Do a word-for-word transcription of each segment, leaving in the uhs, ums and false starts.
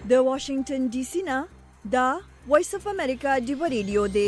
د واشنگټن ډي سي نه دا وایس اف امریکا دی ریډیو دی.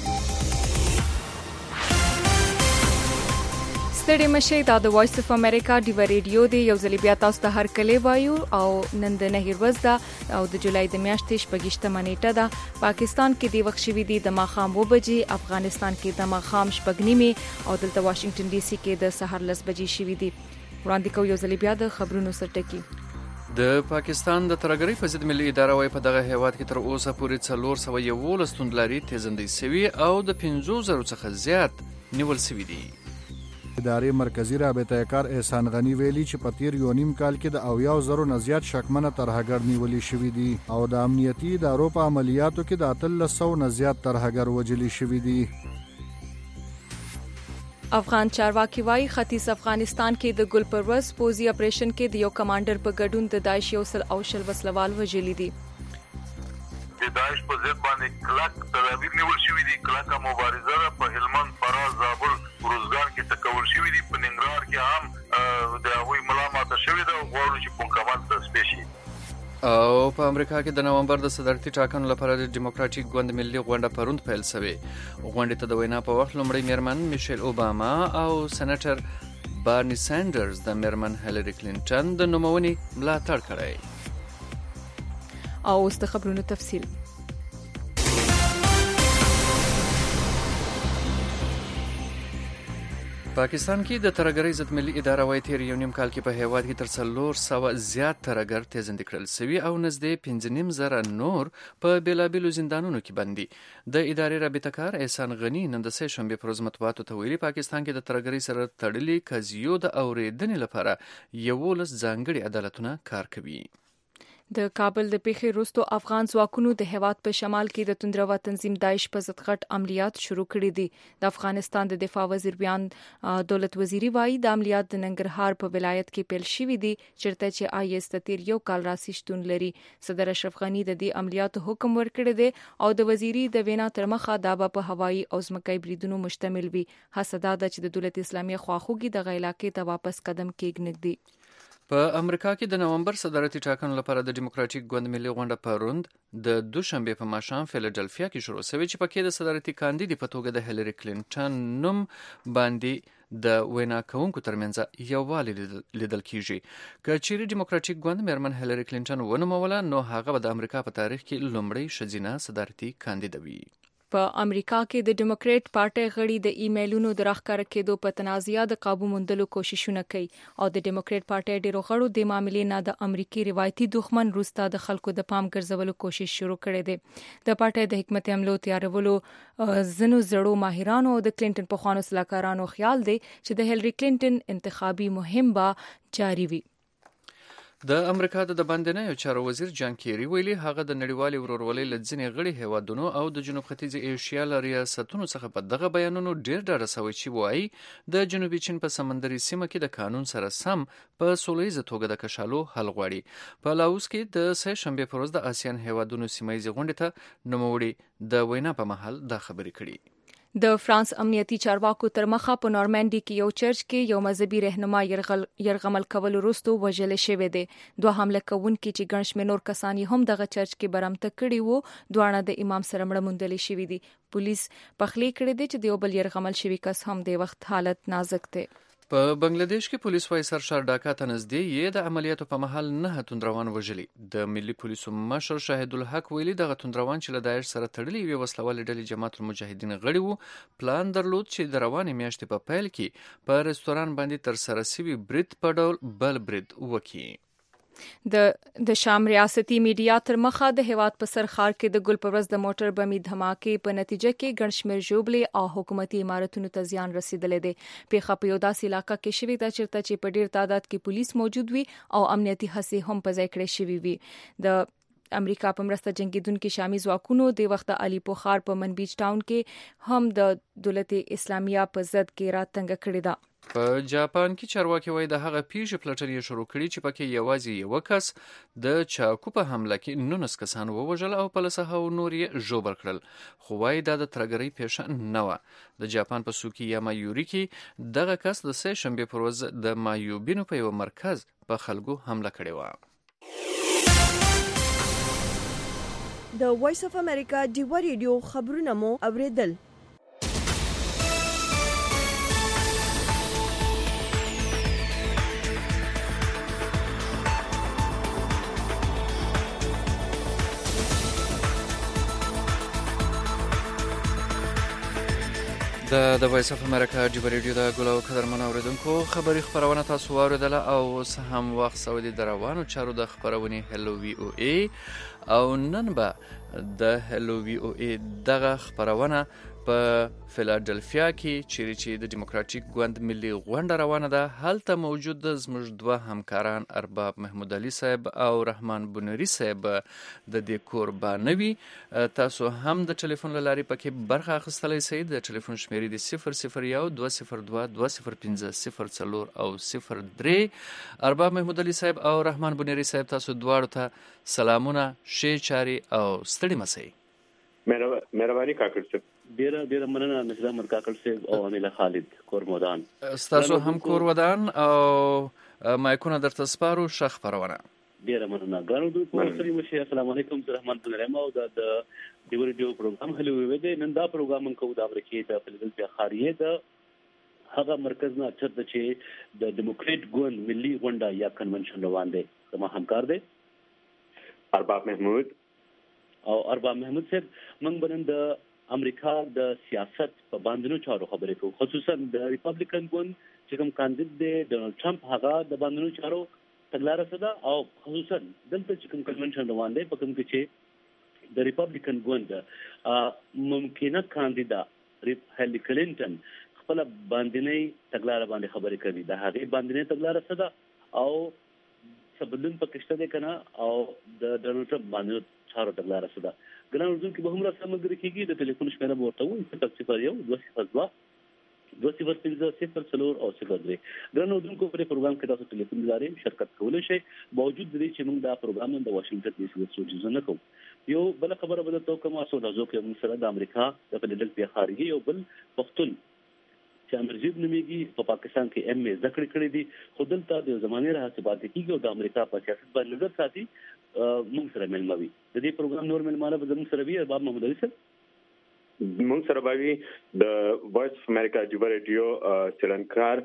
ستړي مشي دا د وایس اف امریکا دی ریډیو دی. یو ځل بیا تاسو ته هر کله وایو او نن د نهیر ورځ ده او د جولای د میاشتې شپږشتمه نیټه ده. پاکستان کې دی وخت شوی دی د ماخام و بجې، افغانستان کې د ماخام شپږ نیمه او دلته واشنگټن ډي سي کې د سحر لس بجې شوی دی. وړاندې کوو یو ځل بیا د خبرونو سرټکی. د پاکستان د ترهګرۍ په ضد ملي اداره وايي په دغه هیواد کې تر اوسه پورې څلور سوه یولس توندلاري تیزندۍ سوي او د پنځو زرو څخه زیات نیول سوي دي. ادارې مرکزی رابطه کار احسان غنی ویلي چې په تیر یو نیم کال کې د اویاو زرو نه زیات شکمنه ترهګر نیولي شوي دي او د امنیتي ادارو په عملیاتو کې د اتلس سوو نه زیات ترهګر وژلي شوي دي. افغان چارواکي وايي ختیځ افغانستان کې د ګل پروز پوزي اپریشن کې د یو کمانډر په ګډون د داعش یو سل او شل وسلوال وژلي دي. د داعش په ضد باندې کلک تدابیر نیول شوي دي. کلکه مبارزه په هلمند، فراه، زابل، روزګان کې تکول شوي دي. په ننګرهار کې هم د هغوی ملا ماته شوې ده او غواړو چې مکمل تصفیه شي. او په امریکا کې د نومبر د صدارتي ټاکنو لپاره د ډیموکراټیک ګوند ملي غونډه پروند پیل شوې. غونډې ته د وینا په وخت لومړی میرمن میشل اوباما او سېنیټر بارني سانډرز د میرمن هیلری کلینټن د نومونې ملاتړ کړی. او اوس د خبرونو تفصیل. پاکستان کې د ترهګرۍ ضد ملي اداره وايي تیر یو نیم کال کې په هیواد کې تر څلور سوه زیات ترهګر تیزندې کړل سوي او نږدې پنځه نیم زره نور په بېلابېلو زندانونو کې بند دي. د ادارې رابطه کار احسان غني نن د سه شنبې پر ورځ مطبوعاتو ته ویلي پاکستان کې د ترهګرۍ سره تړلي قضیو د اورېدنې لپاره یولس ځانګړي عدالتونه کار کوي. د کابل د پیښې وروسته افغان ځواکونو د هیواد په شمال کې د توندروا تنظیم داعش په ضد غټ عملیات شروع کړي دي. د افغانستان د دفاع وزیر بیان دولت وزیری وایي د عملیات د ننګرهار په ولایت کې پیل شوي دي چیرته چې آی اس تیر یو کال راسي شتون لري. صدر اشرف غنی د دې عملیاتو حکم ورکړی دی او د وزیری د وینا تر مخه دا په هوایي او ځمکایي بریدونو مشتمل وي. هڅه دا ده چې د دولت اسلامي خواخوږي د علاقې ته واپس قدم کېږدي. په امریکا کې د نومبر صدارتي ټاکنو لپاره د ډیموکراټیک ګوند ملي غونډه پروند د دوشنبې په ماښام فیلډلفیا کې شروع شوې چې پکې د صدارتي کاندید په توګه د هیلری کلینټن نوم باندې د وینا کوونکو ترمنځ یووالی لیدل کیږي. که چیرې ډیموکراټیک ګوند میرمن هیلری کلینټن ونوموله نو هغه به د امریکا په تاریخ کې لومړی ښځینه صدارتي کاندید وي. په امریکا کې د ډیموکریټ پارټي غړي د ایمیلونو د راښکاره کېدو په تنازعه د قابو موندلو کوششونه کوي او د ډیموکریټ پارټي ډیرو غړو د معاملې نه د امریکای روایتي دښمن روستا د خلکو د پام ګرځولو کوشش شروع کړي دي. د پارټي د حکمت عملو تیارولو زنو زړو ماهرانو او د کلینټن په خوانو سلاکارانو خیال دی چې د هیلری کلینټن انتخابي مهم به جاری وي. د امریکا د باندنیو چارو وزیر جان کیری ویلي هغه د نړیوالې ورورولۍ له ځینې غړي هیوادونو او د جنوب ختیځې ایشیا له ریاستونو څخه په دغه بیانونو ډیر ډاډه شوی چې وایي د جنوبي چین په سمندري سیمه کې د قانون سره سم په سولیزه توګه د کشالو حل غواړي. په لاوس کې د سه شنبې پر ورځ د آسیان هیوادونو سیمایي غونډې ته نوموړي د وینا په محل دا خبرې کړي. د فرانس امنیتي چارواکو تر مخه په نورمانډي کې یو چرچ کې یو مذهبي رهنما یرغمل کول وروسته وژل شوی دی. دوه حمله کوونکي چې ګڼ شمېر نور کسان یې هم دغه چرچ کې برمته کړي وو دواړه د امام سره مړه موندل شوي دي. پولیس پخلی کړی دی چې د یو بل یرغمل شوي کس هم د وخت حالت نازک دی. په بنگلاديش کې پولیس وايي سرشار ډاکا ته نږدې یې د عملیاتو په محل نه توندروان وژلي. د ملي پولیسو مشر شاهد الحق ویلي دغه توندروان چې له داعش سره تړلي وي وسلوال ډلې جماعت المجاهدین غړي وو پلان درلود چې د روانې میاشتې په پیل کې په رستوران باندې تر سره شوي برید په ډول بل برید وکړي. د د شام ریاستي میډیا تر مخه د هیواد په سر ښار کې د ګل پروز د موټر بمي دھماکې په نتیجه کې ګڼ شمېر ژوبلې او حکومتي عمارتونو ته زیان رسیدلی دی. پیښه په یو داسې علاقه کې شوې ده چیرته چې په ډیر تعداد کې پولیس موجود وي او امنیتي هڅې هم په ځای کړې شوې وي. د امریکا په مرسته جنگیدونکو شامي ځواکونو د وخت علي پوخار په منبیچ ټاون کې هم د دولت اسلامیه په ضد کې راتنګ کړې ده. په جاپان کې چارواکي وایي د هغه پیښې پلټنې شروع کړي چې پکې یوازې یو کس د چاقو په حمله کې نولس کسان ووژل او په لسهاو نور یې ژوبل کړل. خو وایي دا د ترهګرۍ پیښه نه وه. د جاپان په سوکیاما یوري کې دغه کس د سه شنبې پر ورځ د مایوبینو په یو مرکز په خلکو حمله کړې وه. د وایس اف امریکا ډیوا ریډیو خبرونه مو اوریدل. د د وایس اف امریکا ډیوا ریډیو د ګلو قدرمن اوریدونکو خبري خبرونه تاسو واوریدله او هم وخت سعودي دروانو چارو د خبرونې هلو وی او ای او نن به د هلو وی او ای دغه خبرونه په فیلادلفیا کې چیرې چې د دیموکراتیک ګوند ملي غونډه روانه ده هلته موجود زموږ دوه همکاران ارباب محمود علي صاحب او رحمان بنوري صاحب د دې کور بانوي. تاسو هم د ټلیفون له لارې پکې برخه اخیستلی شئ. د ټلیفون شمیرې د صفر صفر یو دوه صفر دوه دوه صفر پنځه صفر څلور او صفر درې. ارباب محمود علي صاحب او رحمان بنوري صاحب تاسو دواړو ته سلامونه، ښې چارې او ستړي مه شئ. مهرباني کاکړ صاحب. ډیره ډیره مننه مصر احمد کاکړ صاحب او امیله خالد کورمودان. تاسو هم کورودان او مایکونه درته سپارو. ښه خبرونه. ډیره مننه. ګرانو دوستو سلام مشه السلام علیکم. زه رحمان بنوري او د ډیو ریډیو پروګرام هلو وی دی. نن دا پروګرام کوو د امریکای د فیلادلفیا خاریه د هغه مرکز نه چې د ډیموکریټ ګوند ملي غونډه یا کنونشن روان دی. زما همکار دی ارباب محمود او ارباب محمود صاحب. موږ بنن د امریکا د سیاست په باندې چارو خبرې کوو، خصوصا د ریپبلیکن ګوند چې کوم کاندید دی ډونالد ټرمپ هغه د باندې چارو تګلاره سده او خصوصا دلته چې کوم کنونشن روان دی په کوم کې چې د ریپبلیکن ګوند ممکنه کاندیدا هیلری کلینټن خپل باندې تګلاره باندې خبرې کوي. د هغه باندې تګلاره سده او سبدن پکشته ده کنه او د ډونالد ټرمپ باندې چارو تګلاره سده. ګران اردو کې به هم را سمګری کېږي. د ټلیفون شمیره به ورته وایي صفر صفر یو دوه صفر دوه دوه صفر پنځه صفر څلور او صفر درې. ګران اردو کو په پروګرام کې تاسو ټلیفون لارې شرکت کولی شئ. باوجود دې چې موږ دا پروګرام د واشنگټن ډي سي څخه جوړ نه کوو. یو بل خبره به تاسو کوم اسو راځو کې موږ سره د امریکا د فیلادلفیا خارجي یو بل پښتون چې امرجیب نومیږي په پا پاکستان کې ایم ای ذکر کړی دي. خو دلته د زمانه راځي پاتې کیږي او د امریکا په سیاست باندې نظر ساتي. موږ سره ملموي د دې پروګرام نور ملمانه به زموږ سره وي. ارباب محمود علي صاحب موږ سره به د وایس اف امریکا ډیوا ریډیو چلنکار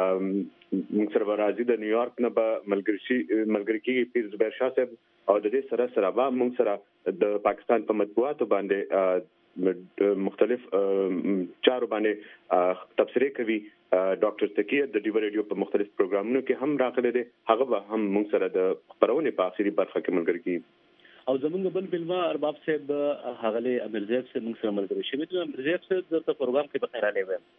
موږ سره راځي د نیویارک نه به ملګری شي ملګری کیږي پیر زبیر شاه صاحب او د دې سره سره به موږ سره د پاکستان په مطبوعاتو باندې مختلف چارو باندې تبصره کوي. ډاکټر تکیه د ډیوا ریډیو په مختلف پروګرامونو کې هم راغلي دي. هغه به هم موږ سره د خبرونه په اخیری برخه کې ملګری کیږي. او زمونږ بل بلما ارباب صاحب هغه له امرزیب صاحب موږ سره ملګری شوی دی. امرزیب صاحب د پروګرام کې بخیر علي ویم.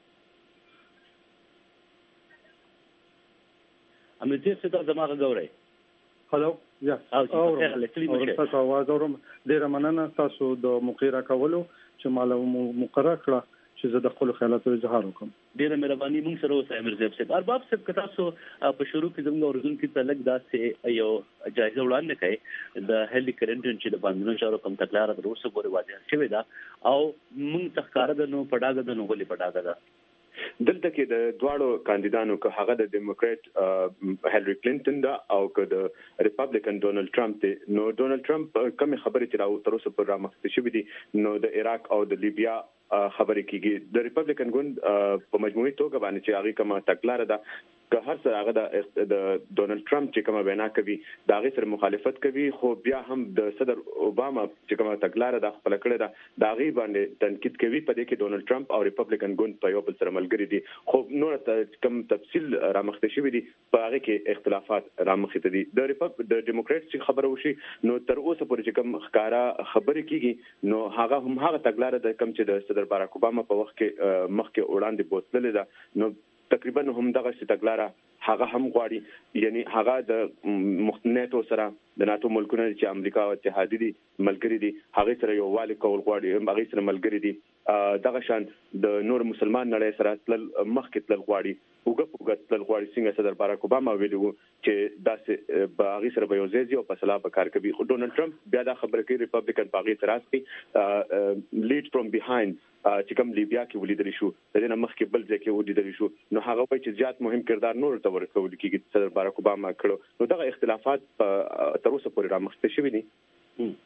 امرزیب صاحب زموږ غوړی هلو یا او تاسو आवाज اورم. ډیره مننه تاسو د مقیره کولو چې مال مقرره کړه چې زه د خپل خیالاتو اظهار وکم. ډیره مهرباني. موږ سره اوسه امرزیب صاحب. ارباب صاحب که تاسو په شروع کې زموږ ورزون کې تلک داسې یو جایزه وړاندې کړي د هیلری کلینټن چې د باندې چارو کوم تګلاره د روسو پورې واضح شوې ده او موږ تخکاره د نو پډاګه د نو غلي پډاګه ده. دلته کې د دواړو کاندیدانو که هغه د ډیموکریټ هیلری کلینټن دا او که د ریپبلیکن ډونالد ټرمپ دی. نو ډونالد ټرمپ کوم خبرې چې راو تر اوسه پر رامخته شوې دي نو د عراق او د لیبیا خبرې کیږي. د ریپبلیکن ګوند په مجموعي توګه باندې چې هغه کومه تګلاره ده که هر څه هغه د ډونالد ټرمپ چې کومه وینا کوي دا غي سره مخالفت کوي. خو بیا هم د صدر اوباما چې کومه تګلاره ده خپل کړې ده دا غي باندې تنقید کوي. په دې کې ډونالد ټرمپ او ریپبلیکن ګوند په یو بل سره ملګری دي. خو نور کوم تفصیل رامخته شوی دي په هغه کې اختلافات رامخته دي. د ریپب د ډیموکریټ چې خبره وشي نو تر اوسه پورې چې کوم ښکارا خبرې کیږي نو هغه هم هغه تګلاره ده کوم چې د صدر باراک اوباما په وخت کې مخکې وړاندې بوتللې ده. نو تقریبا هم دغه تګلاره هغه هم غواړي یعنی هغه د مختنیتو سره د ناتو ملکونو چې امریکا او اتحادیه دي ملګری دي هغه سره یو والي کول غواړي هغه سره ملګری دي. دغه شان د نور مسلمان نړۍ سره تل مخکې تل غواړي وګ وګ تل غواړي څنګه صدر باراک اوباما ویلو چې داسې به هغه سره به یو ځای او په صلاح به کار کوي. خو ډونالد ټرمپ بیا دا خبره کوي ریپبلیکن په هغه تراسي لیډ فرام بیهایند چې کوم لیبیا کې ولیدل شو د دې نه مخکې بل ځای کې ولیدل شو نو هغه وایي چې زیات مهم کردار نور ته ورکول کېږي صدر باراک اوباما کړو. نو دغه اختلافات تر اوسه پورې رامخته شوي دي.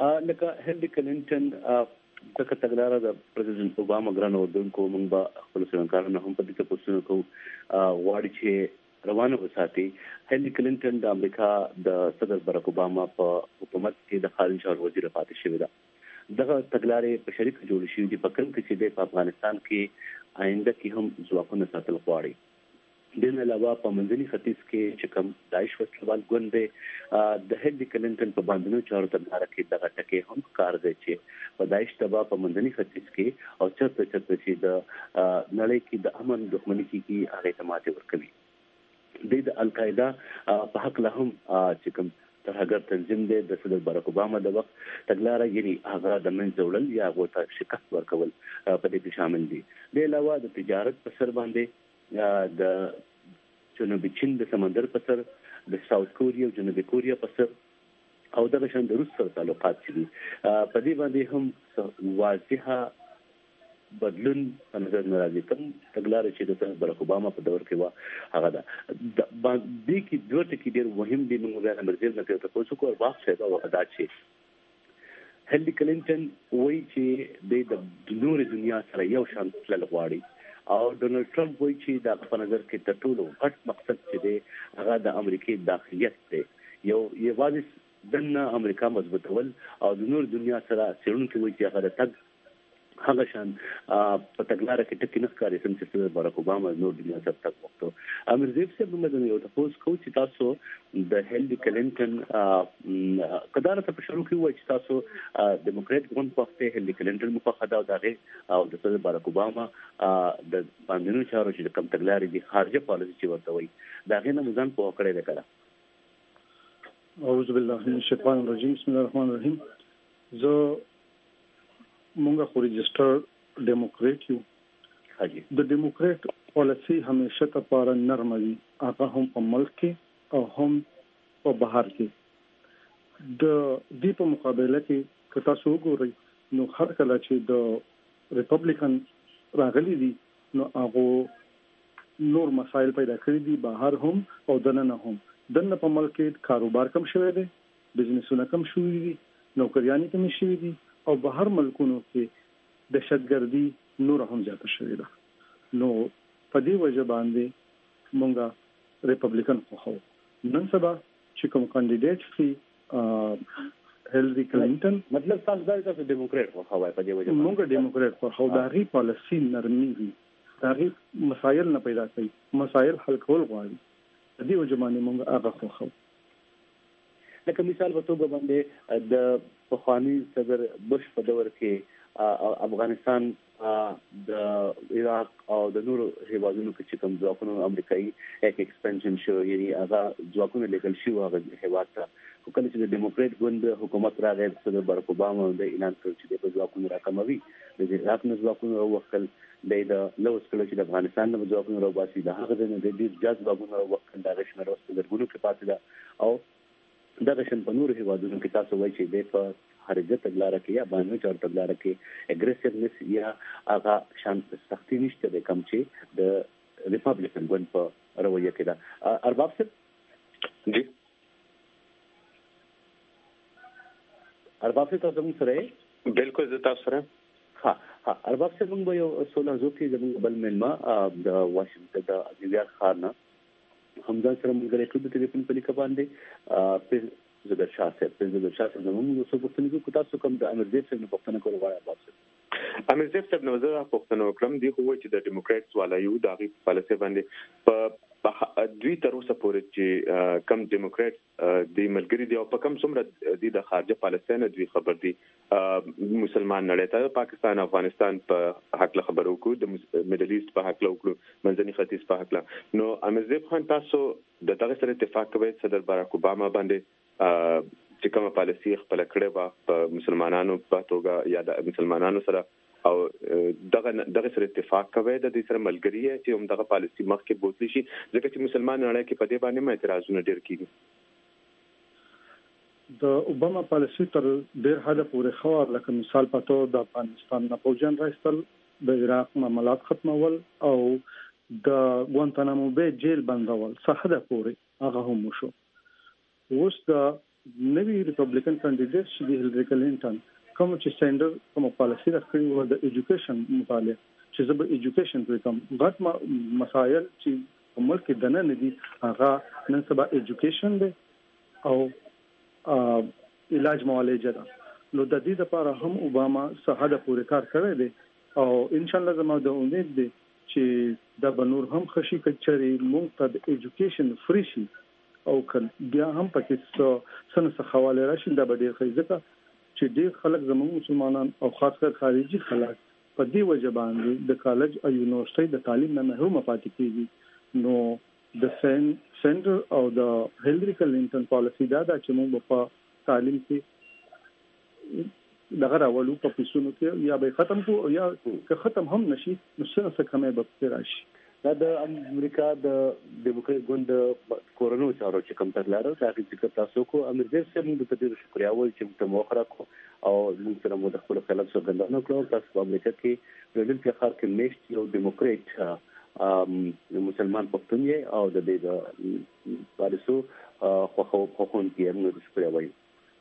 لکه هیلری کلینټن دغه تګلارې د پریزیدنت اوباما ګرانو دونکو موږ به خپل څنګهکارانو هم په دې کې پوښتنه کوو غواړي چې روانه وساتي. هیلری کلینټن د امریکا د صدر باراک اوباما په حکومت کې د خارجه چارو وزیر پاتې شوې ده. دغه تګلارې په شریک جوړ شوې دي په کوم کې چې د افغانستان کې آینده کې هم ځواکونه ساتل غواړي. د نه علاوه په منځني ختیځ کې چې کوم داعش وسلوال ګوند دی د هیلری کلینټن په باندې چارو تګلارې کې دغه ټکی هم کار دی چې په داعش تبا په منځني ختیځ کې او چرته چرته چې د نړۍ کې د امن دښمنۍ کې هغه تماته ورکوي. د القاعده په حق له هم چې کوم ترهګر تنظیم دی د صدر باراک اوباما د وخت تګلارې یعنی هغه د منځ وړل یا غوته شکست ورکول په دې کې شامل دي. د علاوه د تجارت په سر باندې د جنوبي چین د سمندر په سر د ساوث کوریا او جنوبي کوریا په سر او د شان د روس سره تعلقات دي په دې باندې هم واضحه بدلون په نظر راځي. کوم تګلارې چې د صدر باراک اوباما په دور کې و هغه ده د باندې کې دوه ټکي ډېر مهم دي. موږ بیا مرزي نه کوي تاسو کو او واخ شه او ادا شي. هیلری کلینټن وایي چې د نور دنیا سره یو شان تل غواړي او ډونالد ټرمپ وایي چې د په نظر کې د ټولو غټ مقصد چې دی هغه د امریکای داخلیت دی. یو یوازې دنه امریکا مضبوطول او د نور دنیا سره سیرونکو وایي چې هغه د تګ هغه شان په تګلارې کې ټکی نه ښکاري چې صدر باراک اوباما نور دنیا سره تګ وکړو. امیر زیب صاحب موږ یو تاسو کو چې تاسو د هیلری کلینټن قدرت په شروع کې وایي چې تاسو ډیموکرات ګوند په وخت هیلری کلینټن مخه دا او دغه او د صدر باراک اوباما د باندې چارو چې کوم تګلارې دي خارجه پالیسي چې ورته وایي دا غي نه ځان په وکړې ده کړه. اعوذ بالله من الشیطان الرجیم بسم الله الرحمن الرحیم. زه مونږه خو رجسټر ډیموکرات یو. حاجی د ډیموکرات پالیسي همیشه ته پاره نرم وي هغه هم په ملک کې او هم په بهر کې. د دې په مقابله کې که تاسو وګورئ نو هر کله چې د ریپبلیکن راغلي دي نو هغه نور مسایل پیدا کړی دي بهر هم او دننه هم. دنه په ملک کې کاروبار کم شوی دی بزنسونه کم شوی دي نوکریانی کم شوی دي او بهر ملکونو کې دهشتګردي نور هم زیاته شوې ده. نو په دې وجه باندې مونږه ریپبلیکن خو نن سبا چې کوم کاندیدټ شي هیلری کلینټن مطلب تاسو دا تاسو ډیموکرات خو وای په دې وجه مونږه ډیموکرات خو دا غي پالیسی نرمي وي دا غي مسایل نه پیدا کوي مسایل حل کول غواړي. په دې وجه باندې مونږه هغه خو لکه مثال په توګه باندې د پخوانی صدر بش په دور کې افغانستان د عراق او د نورو هیوادونو کې چې کوم ځواکونو امریکایي یک ایکسپنشن شو یعنی هغه ځواکونه لیکل شو هغه هیواد ته خو کله چې د ډیموکرات ګوند حکومت راغی صدر باراک اوباما د اعلان کړ چې د ځواکونو راکموي د عراق نه ځواکونو وکړل د لوس کله چې د افغانستان نه ځواکونو راوباسي د هغه د دې جز ځواکونو وکړل د غشمر واستل درګونو کې پاتې ده او دغه شن په نور هیوادونو کې تاسو وایي چې د په خارجه تګلارې کې یا باندې چار تګلارې کې اګریسیونس یا هغه شان سختي نشته د کم چې د ریپبلیکن ګوند په رویه کې ده. ارباب صاحب جی ارباب صاحب تاسو موږ سره بالکل زه تاسو سره ها ها ارباب صاحب موږ یو سوال زو کې زموږ بل ملما د واشنگټن د نیویارک ښار نه همدا سره موږ غواړو چې د ټلیفون په لیکه باندې په زګر شاه صاحب په زګر شاه صاحب موږ څه پوښتنه کوو تاسو کوم د امیر زیب صاحب پوښتنه کول غواړم تاسو امیر زیب صاحب نو زه پوښتنه وکړم دی خو چې د ډیموکرات والایو د غي پالیسي باندې په دوی تر اوسه پورې چې کم ډیموکرات د ملګری دی او په کم څومره د خارجه پالیسي نه دوی خبر دي مسلمان نړۍ ته پاکستان افغانستان په حق له خبرو کو د میډل ایست په حق له وکړو منځني ختیځ په حق له نو امیر زیب خان تاسو د دغه سره اتفاق کوي صدر باراک اوباما باندې چې کومه پالیسي خپل کړې و په مسلمانانو په توګه یا د مسلمانانو سره او دغه دغه سره اتفاق کوي د دې سره ملګری چې هم دغه پالیسي مخکې بوتلی شي ځکه چې مسلمان نړۍ کې په دې باندې مې اعتراضونه ډېر کیږي. د اوباما پالیسي تر ډېر حد پورې خو لکه مثال پاتو د افغانستان نه پوجن راستل د عراق معاملات ختمول او د ګوانتانامو بے جیل بندول څه حد پورې هغه هم شو. اوس د نوی ریپبلیکن کانډیډیټ چې د هیلری کلینټن کوم چې سټانډرد کوم پالیسی راکړي و د ایجوکیشن مطالعه چې زه به ایجوکیشن پرې کوم غټ مسایل چې ملک کې دنه نه دي هغه نن سبا ایجوکیشن دی او علاج معالجه ده. نو د دې لپاره هم اوباما صحه د پوره کار کړی دی او ان شاء الله زموږ د امید دی چې د بنور هم خشي کچري مونږ ته د ایجوکیشن فری شي او کله بیا هم پکې سن څه حواله راشي د بډیر خیزه چې ډیر خلک زموږ مسلمانان او خاص کر خارجي خلک په دې وجه باندې د کالج او یونیورسيټي د تعلیم نه محروم پاتې کیږي. نو د سن سنټر او د هیلری کلینټن پالیسی دا د چې موږ په تعلیم کې دغه راولو په پیسونو کې یا به ختم کو یا که ختم هم نشي نو څه څه کمه به راشي. دا د امریکا د ډیموکرات ګوند کورونو چارو چې کوم تر لاره دا چې تاسو کو امیر دې سم د تدیر شکریا وایي چې موږ موخره کو او موږ سره مو د خپل خلک سره ګندنه کړو. تاسو په امریکا کې په دې کې خار کې میشت یو ډیموکرات ام مسلمان پښتون یې او د دې د پالیسو خو خو خو کې موږ شکریا وایي.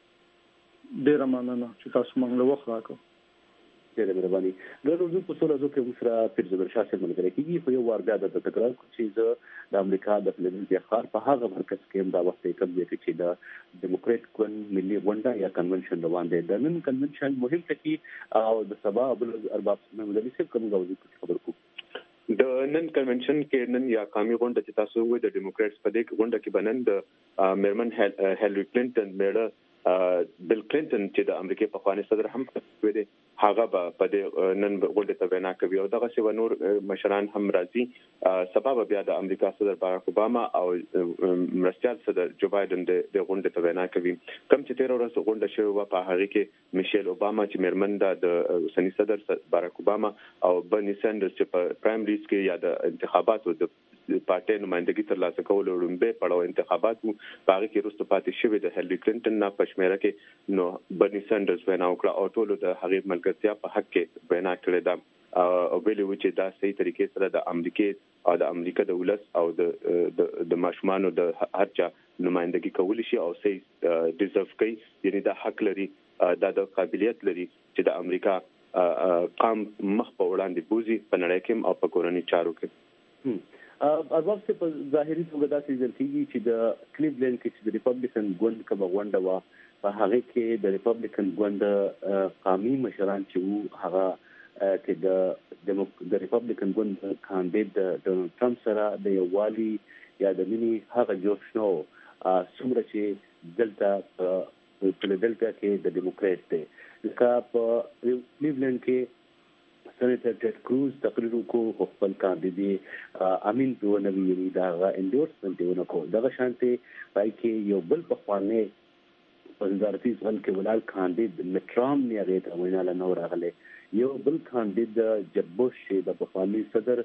ډیر مننه چې تاسو موږ له وخت راکړو. ډېر مهرباني. د روزو په سره زو کې مسره پیرزبر شاسه ملګری کیږي خو یو وار بیا د تکرار چې زه د امریکا د فلزلفیا ښار په هغه مرکز کې هم دا وخت کوم دی چې د ډیموکرات ګوند ملي غونډه یا کنونشن روان دی. د نن کنونشن مهم ټکی او د سبا بل ارباب مدرسې صاحب کوم غوږی خبر کو د نن کنونشن کې نن یا قومي غونډه چې تاسو وې د ډیموکراتس په دې غونډه کې بنن د میرمن هیلری کلینټن میړه بل کلینټن چې د امریکای په خواني صدر هم کوي دی هغه په دې نن غونډه ته وینا کوي او دغه څه نور مشران هم راځي. سبب بیا د امریکا صدر باراک اوباما او مرستيال صدر جو بایدن د غونډه ته وینا کوي. کوم چې تیر ورځ غونډه شوه و په هغه کې میشل اوباما چې میرمن د سنی صدر باراک اوباما او برني سانډرز چې په پرایمریز کې یا د انتخاباتو د پارټي نمائندګي ترلاسه کول ورومبه پړاو انتخاباتو باغ کې رسټ پاتې شوی د هیلری کلینټن نه پښمېره کې نو برني سانډرز وینا وکړه او ټول د هغې ملګرتیا په حق کې وینا کړې ده او ویلي و چې دا صحیح طریقې سره د امریکای او د امریکا د ولس او د د ماشومانو د هرچا نمائندګي کول شي او صحیح ډیزرف کوي یعنی دا حق لري دا د قابلیت لري چې د امریکا قام مخ په وړاندې بوزي په نړۍ کې او په کورنۍ چارو کې. ارباب سے په ظاهري توګه دا څه کېږي چې د کلیولند کې چې د ریپبلیکن ګوند کومه غونډه وا په هغه کې د ریپبلیکن ګوند قومي مشران چې وو هغه چې د د ریپبلیکن ګوند کاندید ډونالد ټرمپ سره د یووالي یا د مینی هغه جوش نو څومره چې دلته په فیلادلفیا کې د ډیموکرات دی لکه په کلیولند کې سېنیټر ټیډ کروز تقریر وکړو خپل کاندید امین په نوی یعنی دا انډورسمنت ونکړو دغه شانتي پای کې یو بل په خوانه وزارتي ځل کې ولال کاندید مټرام نه غوښته ته ویناله نو راغله یو بل کاندید جب بوش د بخوانی صدر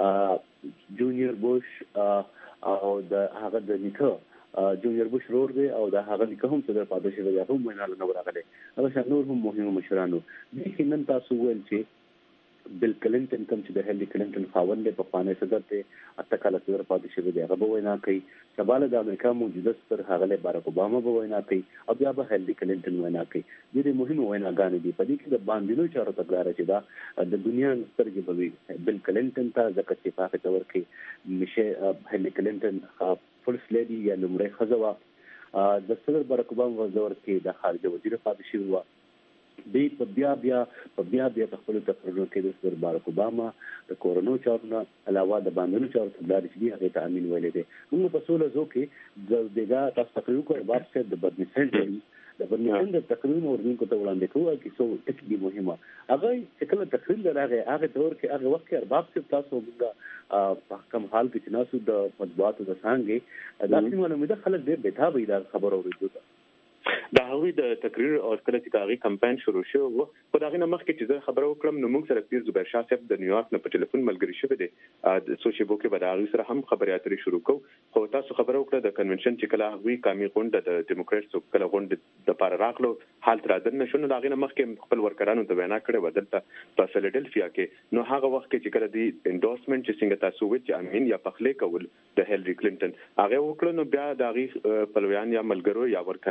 جونیور بوش او د هغه د نیکه جونیور بوش رور دی او د هغه نیکه هم صدر پاتې شوی دی هم ویناله نو راغله هغه شنور هم مهمه مشرانو د کینن تاسو ویل چې بل کلینټن کوم چې د هیلری کلینټن خاوند په خوانه صدر ته اتکاله صدر پاتې شوی دی هغه به وینا کوي سباله د امریکا موجوده صدر هغه له باراک اوباما به وینا کوي او بیا به هیلری کلینټن وینا کوي. دې مهمه ویناګانې دي په دې کې د باندې چارو تګلارې چې دا د دنیا سترګې به بل کلینټن ته ځکه چې په هغه تور کې مشه هیلری کلینټن فرست لیډي یا لمړی خزوا د صدر باراک اوباما ور کې د خارجه وزیر پاتې شوی و دی په بیا بیا په بیا بیا خپل تقریرونو کې د صدر باراک اوباما د کورونو چارو علاوه د باندې چارو تګلارې چې هغه ته امین ویلې دي موږ په سوله زو کې د دغه تاسو تقریر کوو بار څه د بدني سنټر د بدني سنټر تقریرونو ورنکو ته وړاندې کوو چې څو ټکي مهمه هغه چې کله تقریر لري هغه دور کې هغه وخت کې ارباب څه تاسو موږ په کوم حال کې چې ناسو د مطبوعاتو د څنګه دا چې معلومه ده خلک ډېر بيته وي دا خبر اورېدو دا هغوی د تقریر او کله چې هغه کمپاین شروع شو خو دا غینه مخکې چې زه خبرو وکړم نو موږ سره پیر زبیر شاه صاحب د نیویارک نه په ټلیفون ملګری شوی دی د سوشي بوکي په دغه سره هم خبرې اترې شروع کوو خو تاسو خبرو وکړه د کنونشن چې کله هغوی قومي غونډه د ډیموکراتس کله غونډه د پاره راغلو حالت را دن نشو نو دا غینه مخکې خپل ورکرانو ته وینا کړې ودلته په فیلادلفیا کې نو هغه وخت کې چې کله دی انډورسمنت چې څنګه تاسو وایي چې امین یا پخلې کول د هیلری کلینټن هغه وکړو نو بیا د هغه پلویان یا ملګرو یا ورکرانو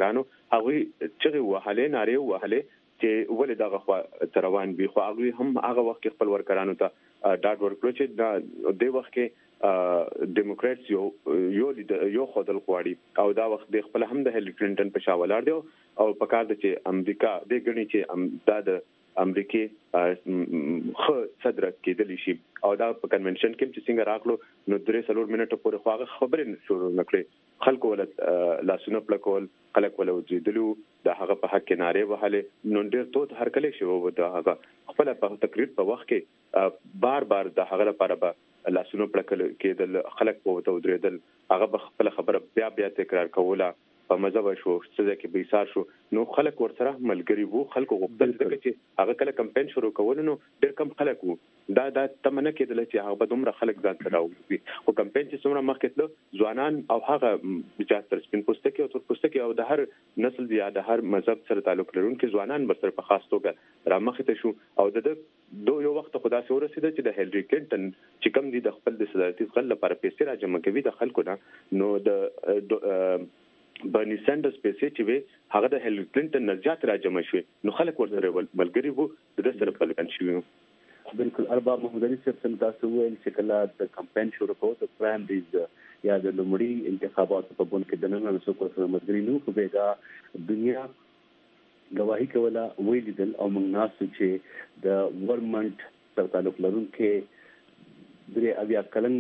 هغه چې وهاله ناره وهاله چې ولې دغه خو تروان به خو هغه هم هغه وخت خپل ورکرانو ته ډاډ ورکړو چې د دې وخت کې ډیموکراتس یو یو یو خدل غواړي او دا وخت د خپل هم د هیلری کلینټن په شاولار دی او په کار د چې امریکا د غني چې دا د امریکای خو صدر کېدلی شي او دا په کنونشن کې چې څنګه راغلو نو درې څلور منټه پورې خو هغه خبرې شروع نکړي خلکو ول لاسونه پلکول خلک ول وځیدلو د هغه په حق کې ناره وهاله نو ډېر توت هر کله شو و دا هغه خپل په تقریر په وخت کې بار بار د هغه لپاره به لاسونه پلکل کېدل خلک په وته ودرېدل هغه خپل خبره بیا بیا تکرار کوله په مزه شو چې کې به ایثار شو نو خلک ورسره ملګری وو خلکو غوښتل چې هغه کله کمپاین شروع کول نو ډېر کم خلک وو دا دا تمنه کېدل چې هغه به دومره خلک ځان سره راوړي او کمپاین چې څومره مخکې تلو ځوانان او هغه چې تر سپین پوستکي او تور پوستکي او د هر نسل دی د هر مذهب سره تعلق لرونکي ځوانان بر سره په خاص توګه رامخته شو او د دو یو وخت خدا سره ورسېده چې د هیلری کلینټن چې کوم دي د خپل د صدارتي ځل لپاره پیسې راجمع کوي د خلکو نه نو د برني سانډرز پیسې چې وي هغه د هیلری کلینټن نه زیات راجمع شوی نو خلک ورسره ملګری وو د سره په لګن شوی بالکل ارباب محمد علي صاحب څنګه تاسو ویل چې کله د کمپاین شروع کوو د پرایمریز یا د لومړي انتخاباتو په بون کې د نن څو سره ملګری نو خو به دا دنیا گواهی کوله ویلیدل او موږ ناسو چې د ورمنټ سره تعلق لرونکي درې اویا کلن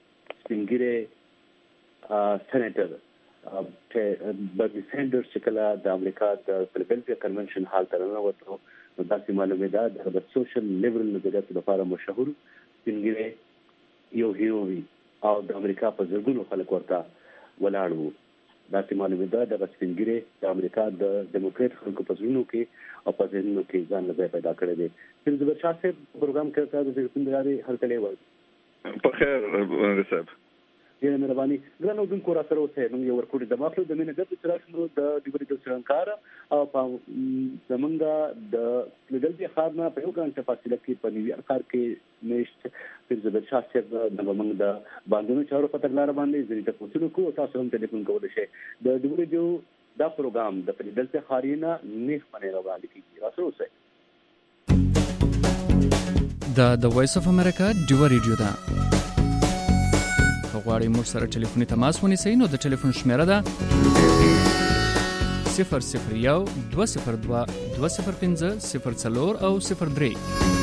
سپینګیره سېنیټر ته برني سانډرز چې کله د امریکا د فیلادلفیا کنونشن حال ته راووتو نو داسې معلومه ده د سوشل لیبرل نظریات لپاره مشهور سپینګیره یو هیرو وی او د امریکا په زړګونو خلک ورته ولاړ وو داسې معلومه ده د سپینګیره د امریکا د ډیموکرات خلکو په زړونو کې او په ذهنونو کې ځان ځای پیدا کړی دی چې د برشا صاحب پروګرام کې تاسو د سپینګیره هر کله وایي په خیر صاحب یې مهرباني ګرانو دن کو را سره اوسه نو یو ورکوټي د ماخلو د مینه د تراشنو د ډیګری د سرانکار او په زمونږه د فیلادلفیا ښارنا په یو غنټه فاصله کې په نیویارک ښار کې نشته پر زبر شاسه د زمونږ د باندونو چارو په تګلار باندې زری ته پوښتنه کوو تاسو هم ټلیفون کولای شئ د ډیګری جو دا پروګرام د فیلادلفیا ښارینا نیخ باندې راوړل کیږي را سره اوسه دا د وایس اف امریکا ډیو ریډیو دا غواړئ موږ سره ټلیفوني تماس ونیسئ نو د ټلیفون شمیره ده صفر صفر یو دوه صفر دوه دوه صفر پنځه صفر څلور او صفر درې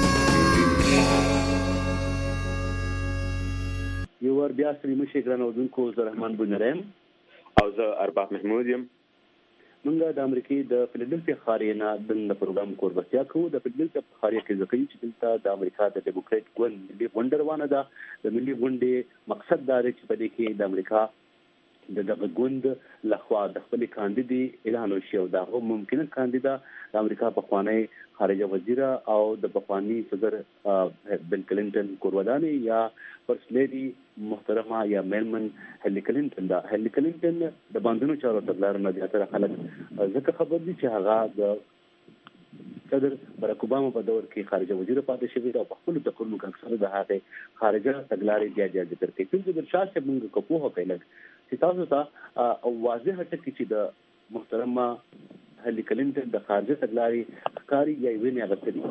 یو ور بیا سړي مشه ګرانو دونکو زه رحمان بنرم او زه ارباب محمود یم موږ د امریکای د فیلادلفیا ښارینا د پروګرام کوربتیا کوو د فیلادلفیا ښاري کې ځکه چې دلته د امریکا د ډیموکرات ګوند ملي ګوندروانه ده د ملي ګوندې مقصد دا دی چې په دې کې د امریکا د دغه ګوند لخوا د خپل کاندیدي اعلان وشي او دا هم ممکنه کاندیدا د امریکا په خوانی خارجه وزیر او د پخوانی صدر بل کلینټن کوروداني یا فرست لیډي محترمه یا میلمن هیلری کلینټن دا هیلری کلینټن د باندونو چارو تګلار نه زیاتره خلک ځکه خبر دي چې هغه د صدر باراک اوباما په دور کې خارجه وزیر پاتې شوی او په خپل تقریر کې اکثر د هغه خارجه تګلارې جاجه ذکر کوي چې د شاشه موږ کوو په لګ چې تاسو ته واضح ټکی چې د محترمه هیلری کلینټن د خارجه تګلارې ښکاری یا ویني غوښتي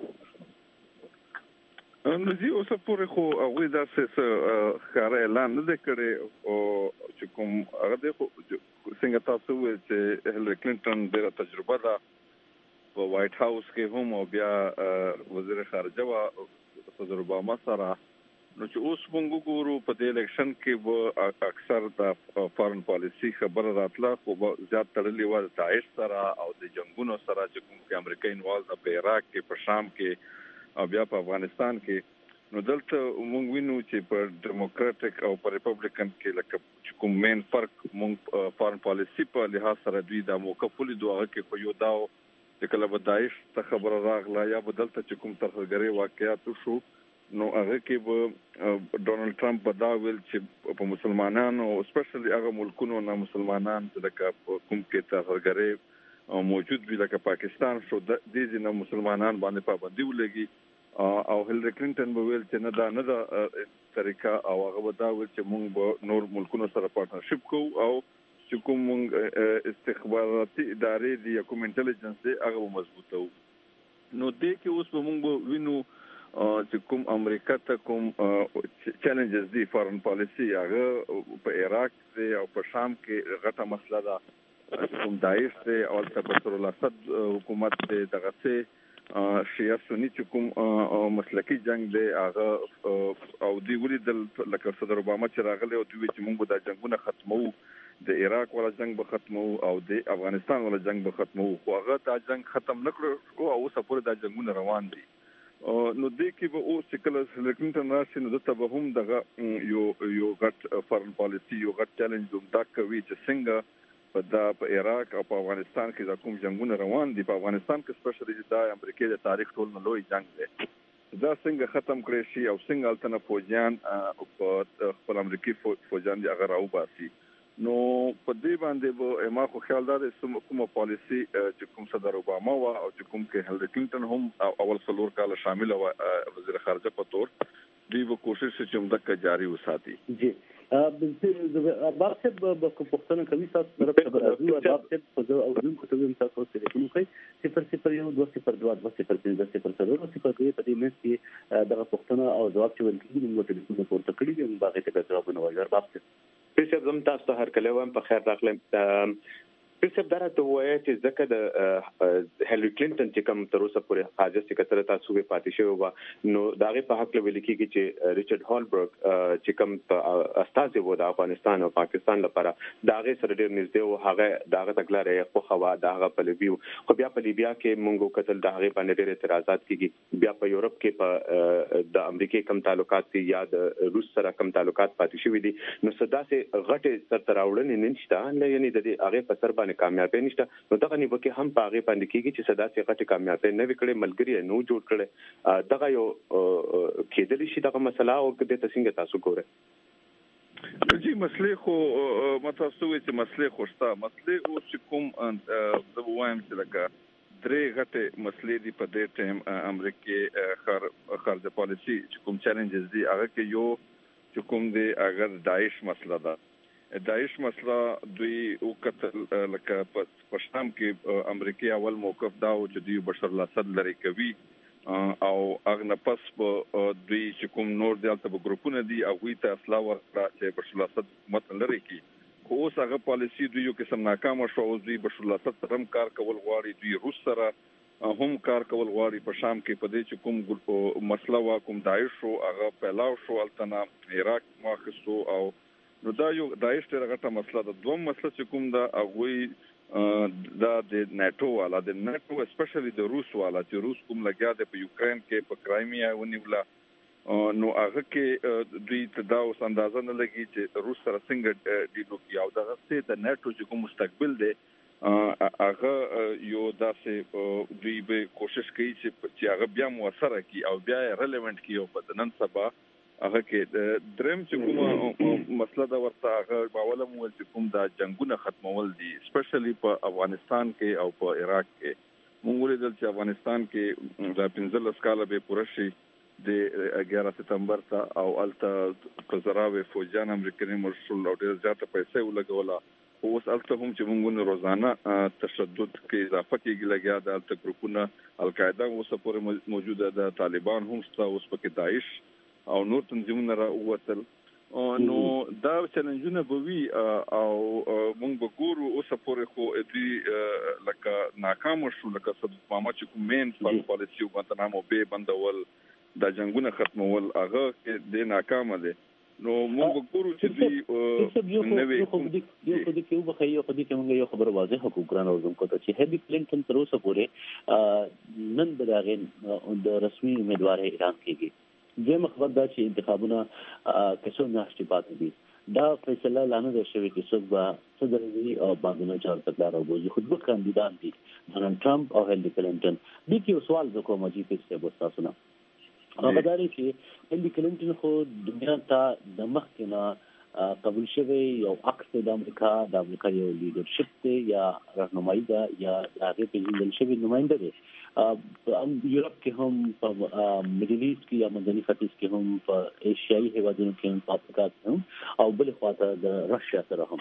نو زه اوس پورې خو هغه داسې ښکار اعلان نه کړي او چې کوم هغه د څنګه تاسو وایي چې هیلری کلینټن ډېره تجربه ده په وایټ هاوس کې هم او بیا وزیر خارجه وا صدر اوباما سره نو چې اوس موږ ګورو په دې الیکشن کې و اکثر د فارن پالیسی خبره راتله خو زیات تړلې و د داعش سره او د جنگونو سره چې کوم کې امریکا انوالو ده په عراق کې په شام کې او بیا په افغانستان کې نو دلته موږ وینو چې په ډیموکراټک او په ریپبلیکن کې لکه کوم مین فرق موږ فارن پالیسی په لحاظ سره دوی د موقف لیدو هغه کې خو یو داو چې کله به داعش ته خبره راغله یا به دلته چې کوم ترهګرۍ واقعیات شو نو هغه کې به ډونالد ټرمپ په دا ویل چې په مسلمانانو سپیشلی هغه ملکونو نه مسلمانان چې لکه کوم کې ترهګرۍ موجود وي لکه پاکستان شو د دې نه مسلمانان باندې پابندي ولګي او هیلری کلینټن به ویل چې نه دا نه دا طریقه او هغه به دا ویل چې موږ به نور ملکونو سره پارتنرشپ کوو او چې کوم استخباراتي ادارې دي یا کوم انټيليجنس دي هغه مضبوطو. نو دې کې اوس موږ وینو چې کوم امریکا ته کوم چیلنجز دي فارن پالیسی هغه په عراق کې او په شام کې غټه مسله ده. کوم داعش ته او د بشار الاسد حکومت دغه څه شیعه سنی چې کوم مسلکی جنگ دی هغه او دی ولیدل لکه صدر اوباما چې راغلی او دوی چې موږ د جنگونه ختمو، د عراق ولا جنگ به ختمو او د افغانستان ولا جنگ به ختمو، خو هغه دا جنگ ختم نکړو او اوس پورې دا جنگونه روان دي. نو دې کې به اوس چې کله هیلری کلینټن راشي نو دته به هم دغه یو یو غټ فارن پالیسی یو غټ چیلنج دوم دا کوي چې څنګه په دا په عراق او په افغانستان کې دا کوم جنگونه روان دي. په افغانستان کې سپیشلی دا امریکا د تاریخ ټول نه لوی جنگ دی، دا څنګه ختم کړي شي او څنګه التنه فوجیان په خپل امریکای فوجیان دی هغه راوباسي. نو په دې باندې به ما خو خیال دا د کومه پالیسی چې کوم صدر اوباما وا او چې کوم کې هیلری کلینټن هم اول څلور کال شامل و وزیر خارجه په تور دی به کوشش چې همدغه جاری وساتي. جی باب صاحب په پښتنه کوي تاسو طرف ته راځي او باب صاحب په او کوم کوم تاسو سره کوم کوي صفر صفر یو دوه صفر دوه دوه صفر پنځه صفر څلور صفر کوي په دې مېس کې دغه پښتنه او جواب چې ولکې موږ ټلیفون پورته کړی دی باغې ته جوابونه وایي. باب صاحب پیسې زم تاسو ته هر کله وایم په خیر راغلم. پیسې درته وایي چې ځکه د هیلری کلینټن چې کوم تر اوسه پورې حاجت سکرټری تاسو به پاتې شوی و نو داغه په حق لوي لیکي چې ریچارډ هالبرګ چې کوم استاد و د افغانستان او پاکستان لپاره داغه سره ډیر نږدې او هغه داغه تګلارې خو خوا داغه په لیبیا خو بیا په لیبیا کې مونږ قتل داغه باندې ډیر اعتراضات کیږي. بیا په یورپ کې په د امریکای کم تعلقات دي یا د روس سره کم تعلقات پاتې شوی دي نو صدا سي غټه سر تراوړنې نشته نه یعنی د دې هغه په سر باندې کامیابی نشته. نو دغه نیو کې هم پاغه باندې کېږي چې صدا سي غټه کامیابی نه وکړي ملګری نو جوړ کړي دغه یو کېدلی شي دغه مسله او د تاسو تاسو ګوره. جی مسلې خو متاسو چې مسلې خوشته مسلې او چې کوم د وایم چې لکه درې غټه مسلې دی په دې ټیم امریکای خارجه پالیسی چې کوم چیلنجز دی هغه کې یو چې کوم دی هغه داعش مسله ده. داعش مسله دوی او قتل لکه په شام کې امریکای اول موقف دا او چې دوی بشار الاسد لري کوي او هغه نه پس په دوی چې کوم نور دلته په ګروپونه دي او وی ته اصلاح ورکړه چې بشار الاسد حکومت لري کی خو اوس هغه پالیسی دوی یو قسم ناکام شو او دوی بشار الاسد سره کار کول غواړي دوی روس سره هم کار کول غواړي په شام کې په دې چې کوم ګروپ مسله وا کوم داعش او هغه پلاو شو التنا عراق ماخستو او نو دا یو داعش ته غټه مسله ده. دوم مسله چې کوم دا هغه دا د ناتو والا د ناتو اسپیشلی د روس والا چې روس کوم لګیا دی په یوکرين کې په کرایمیا ونیولا نو هغه کې دوی ته دا اوس اندازه نه لګي چې روس سره څنګه ډیلو کی او دغه څه د ناتو چې کوم مستقبل دی هغه یو داسې دوی به کوشش کوي چې هغه بیا موثره کی او بیا ریلیونت کی او په نن سبا هغه کې درم چې کومه مسله دا ورته هغه باوله مو چې کوم دا جنگونه ختمول دي اسپیشلی په افغانستان کې او په عراق کې موږ ولیدل چې افغانستان کې دا پنځلس کاله به پوره شي د اګیاره سپتمبر ته او الته کزراوي فوجان امریکایي مرشل او ډیر زیاته پیسې ولګوله اوس الته هم چې موږ روزانه تشدد کې اضافه کیږي لګیا د الته ګروپونه القاعده اوس پورې موجوده ده طالبان هم ستا اوس پکې داعش او نور تنظیمونه را ووتل نو دا چیلنجونه به وي او موږ به ګورو اوس پورې خو دوی لکه ناکام شو لکه صدر اوباما چې کوم مین فارن پالیسی وګڼامو به بندول دا جنگونه ختمول هغه د ناکامه دي. نو موږ به ګورو چې دوی نوې یو خو دې کې وبخې یو خو دې کې موږ یو خبر واضح حقوق ګران او زم کوته چې هیلری کلینټن تر اوسه پورې نن دغه د رسمي امیدوار اعلان کیږي. دغه خبر دا چې انتخابونه کڅو ناشتي پاتې دي دا فیصله لانه د شوی چې څوک به صدر وي او باندې چار تکرار او بوزي خود ګټ کاندیدان دي ډونالد ټرمپ او هیلری کلینټن. دې کې سوال وکوم چې په څه بوستاسو نه هغه دا چې هیلری کلینټن خو دنیا ته د مخ کې نه قبول شوی یو عکس د امریکا د امریکا یو لیډرشپ دی یا راهنمایي ده یا هغه په لیدل شوی نماینده دی. یورپ کې هم په میډل ایست کې یا منځني ختیځ کې هم په ایشیایي هیوادونو کې هم په افریقا کې هم او بل خواته د راشیا سره هم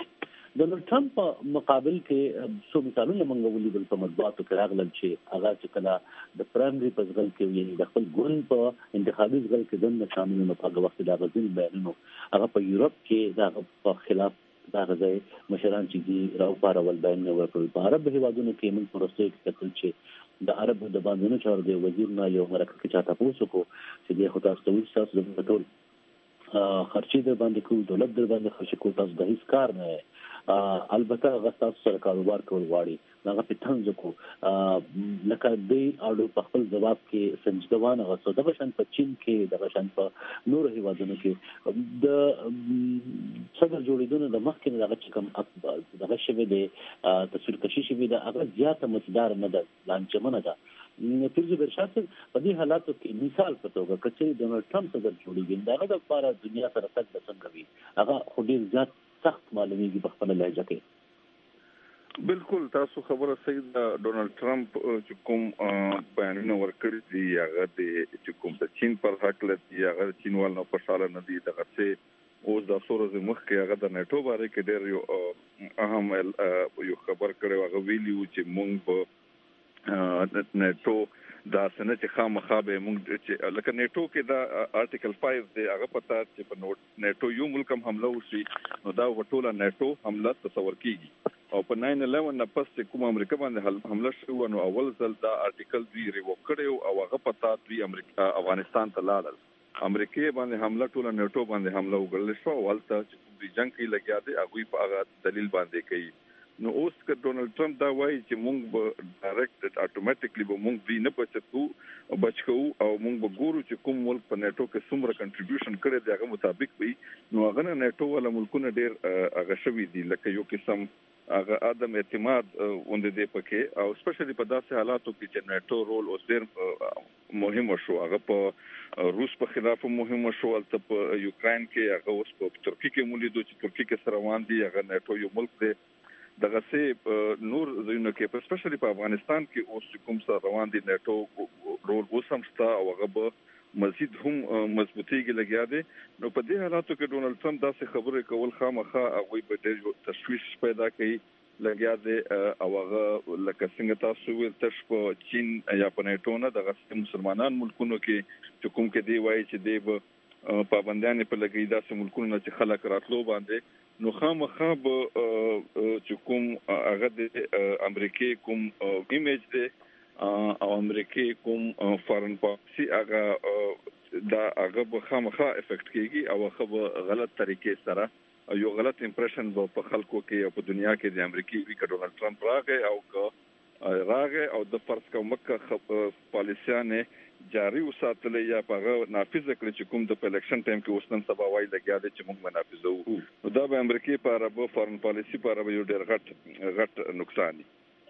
ډونالد ټرمپ په مقابل کې څو مثالونه موږ ولیدل په مطبوعاتو کې راغلل چې هغه چې کله د پرایمري په ځل کې یعنی د خپل ګوند په انتخابي ځل کې دنه شامل نه په وخت دا غزل بیانونو هغه په یورپ کې دا په خلاف دا غځي مشران چې دي راو پارول بیان ورکړل په عرب هیوادونو کې موږ پروسته کې کتل چې د عرب د باندې چارو دی وزیر نه یو مرکه کې چاته پوښتنه چې د خدای ستوي تاسو د ټول خرچې د باندې کو دولت در باندې خرچې کو تاسو د هیڅ کار نه البته غستا سره کاروبار کول غواړي هغه په تنځ کو لکه دی اړو په خپل جواب کې سنجدوان غوښته د شان په چین کې د شان په نور هیوادونو کې د څنګه جوړیدونه د مخکې دغه کوم دغه شوی دی تصویر کشي شوی د هغه زیاته مقدار نه ده لانجمنه ده پیرزو برشاد په دې حالاتو کې مثال په توګه کچې ډونالد ټرمپ سره جوړیږي دا د لپاره دنیا سره څنګه څنګه وي هغه خو ډیر زیات سخت معلومیږي په خپل لهجه کې بالکل تاسو خبره صحیح ده ډونالد ټرمپ چې کوم بیانونه ورکړي دي هغه د چې کوم د چین پر حق لري هغه چینوال نه خوشاله نه دي دغه څه اوس د سورز مخ کې هغه د نیټو باره کې ډېر یو اهم یو خبر کړي هغه ویلیو چې مونږ په نیټو دا سنه چې خامخا به موږ چې لکه نیټو کې دا آرټیکل پنځه دی هغه پتا چې په نیټو یو ملک هم حمله وشي نو دا ټوله نیټو حمله تصور کیږي او په ناین الیون نه پس کوم امریکا باندې حمله شو نو اول ځل دا آرټیکل دوی ریوو کړو او هغه پتا دوی امریکا افغانستان ته لاړل امریکای باندې حمله ټوله نیټو باندې حمله وکړل شو ولته چې دوی جنگ کې لګیا دي هغه په هغه دلیل باندې کوي نو اوس که ډونالد ټرمپ دا وایي چې موږ به ډایرکټ اتوماتیکلی به موږ دوی نه بچو او بچو او موږ به ګورو چې کوم ملک په نیټو کې څومره کنټریبیوشن کړي دی هغه مطابق وي نو هغه نه نیټو ولا ملکونه ډیر هغه شوي دي لکه یو قسم هغه عدم اعتماد وند دی پکې او سپیشلی په داسې حالاتو کې چې نیټو رول اوس ډیر مهم شو هغه په روس په خلاف مهم شو البته په یوکرين کې هغه اوس په ترکیه کې مولیدو چې ترکیه کې سره روان دي هغه نیټو یو ملک دی دغه سه نور زینو کې په سپیشلی په افغانستان کې اوس کوم سره روان دي نیټو رول اوسم شته او هغه به مزید هم مضبوطیږي لګیا دي نو په دې حالاتو کې ډونالد ټرمپ داسې خبرې کول خامخا هغه به ډېر تشویش پیدا کوي لګیا دي او هغه لکه څنګه تاسو ویل تاسو په چین یا په نیټو نه دغه مسلمانان ملکونو کې چې کوم کې دی وایي چې دی به پابندیان په لګي داسې ملکونو چې خلک راتلو باندې نو خامخا به چې کوم هغه د امریکای کوم ایمیج دی او امریکای کوم فارن پالیسی هغه دا هغه به خامخا افیکټ کیږي او هغه به غلط طریقې سره یو غلط امپریشن به په خلکو کې او په دنیا کې د امریکای وی ډونالد ټرمپ راغی او که راغی او د فرض کوم مکه پالیسیانه جاری وساتلې یا په نافذ کړی چې کوم د الیکشن ټایم کې اوسنن سبا وای لګیا دي چې موږ منافذو نو دا به امریکای په اړه په فارن پالیسی په اړه یو ډېر غټ غټ نقصان دي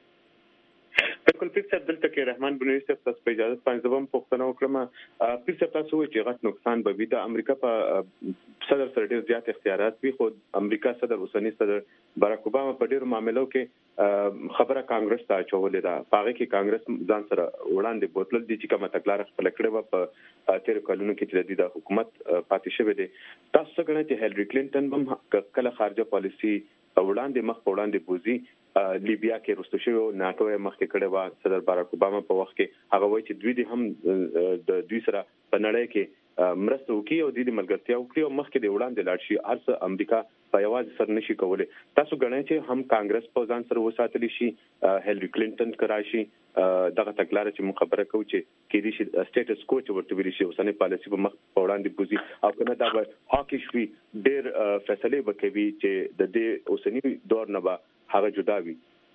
بالکل پیر صاحب دلته کې رحمان بنوي صاحب تاسو په اجازه پنځه وم پوښتنه وکړم پیر صاحب تاسو وایي چې غټ نقصان به وي د امریکا په صدر سره ډېر زیات اختیارات وي خو امریکا صدر اوسنی صدر باراک اوباما په ډېرو معاملو کې خبره کانګرس ته اچولې ده هغه کې کانګرس ځان سره وړاندې بوتل دي چې کومه تکلار خپل کړې و په تیر کلونو کې چې د حکومت پاتې شوی دی تاسو څنګه چې هیلری کلینټن هم کله خارجه پالیسی وړاندې مخ وړاندې بوزي لیبیا کې رستو شو ناتو مخکې کړي و صدر باراک اوباما په وخت کې هغه وایي چې دوی دي هم د دوی سره په نړۍ کې مرسته وکړي او د دې ملګرتیا وکړي او مخکې د وړاندې لاړ شي ارڅ امریکا په یوازې سر نشي کولای تاسو غواړئ چې هم کانګرس په ځان سره وساتلی شي هیلری کلینټن کرای شي دغه تګلارې چې مخبره کوي چې کې دي شي سټیټس کو چې ورته ویل شي اوسنۍ پالیسی په مخ وړاندې بوزي او کنه دا به هاکي شوي ډېر فیصله وکوي چې د دې اوسنۍ دور نه به هغه جدا وي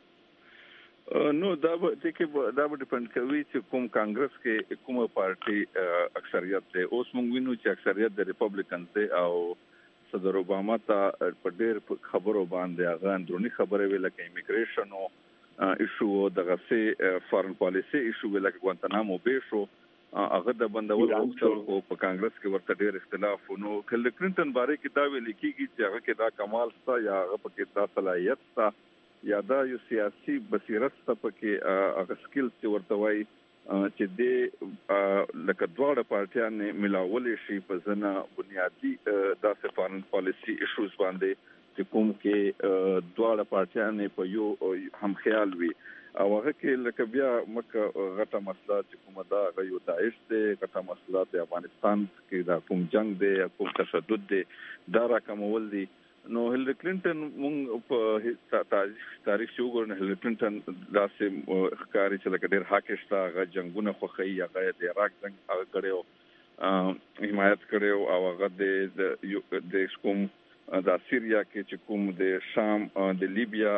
نو دا به چې دا به ډیپند کوي چې کوم کانګرس کې کومه پارټي اکثریت ده اوس موږ وینو چې اکثریت د ریپبلیکن دی او صدر اوباما ته په ډېر خبرو باندې هغه اندرونی خبره ویل کې ایمیګریشن او ایشو دغه سي فارن پالیسی ایشو ویل کې ګوانتانامو به شو هغه د بندول او په کانګرس کې ورته ډېر اختلاف نو هیلری کلینټن باره کې دا ویل کېږي چې هغه کې دا کمال ستا یا هغه پکې دا صلاحیت ستا یا دا یو سیاسي بصیرت ته پکې هغه سکیل چې ورته وایي چې د لکه دواړه پارټیانې ملاولې شي په ځنه بنیادی داسې فارن پالیسی ایشوز باندې چې کوم کې دواړه پارټیانې په یو هم خیال وي او هغه کې لکه بیا مکه غټه مسله چې کومه دا غيو داعش دی غټه مسله د افغانستان کې دا کوم جنگ دی کوم تشدد دی دا راکمول دي نو هیلری کلینټن مونږ په تاریخ شو ګورنه هیلری کلینټن داسې ښکاری چې لکه ډېر حاکشتا هغه جنگونه خوخی هغه د عراق جنگ هغه کړو حمایت کړو او هغه د د کوم د سیریا کې چې کوم د شام د لیبیا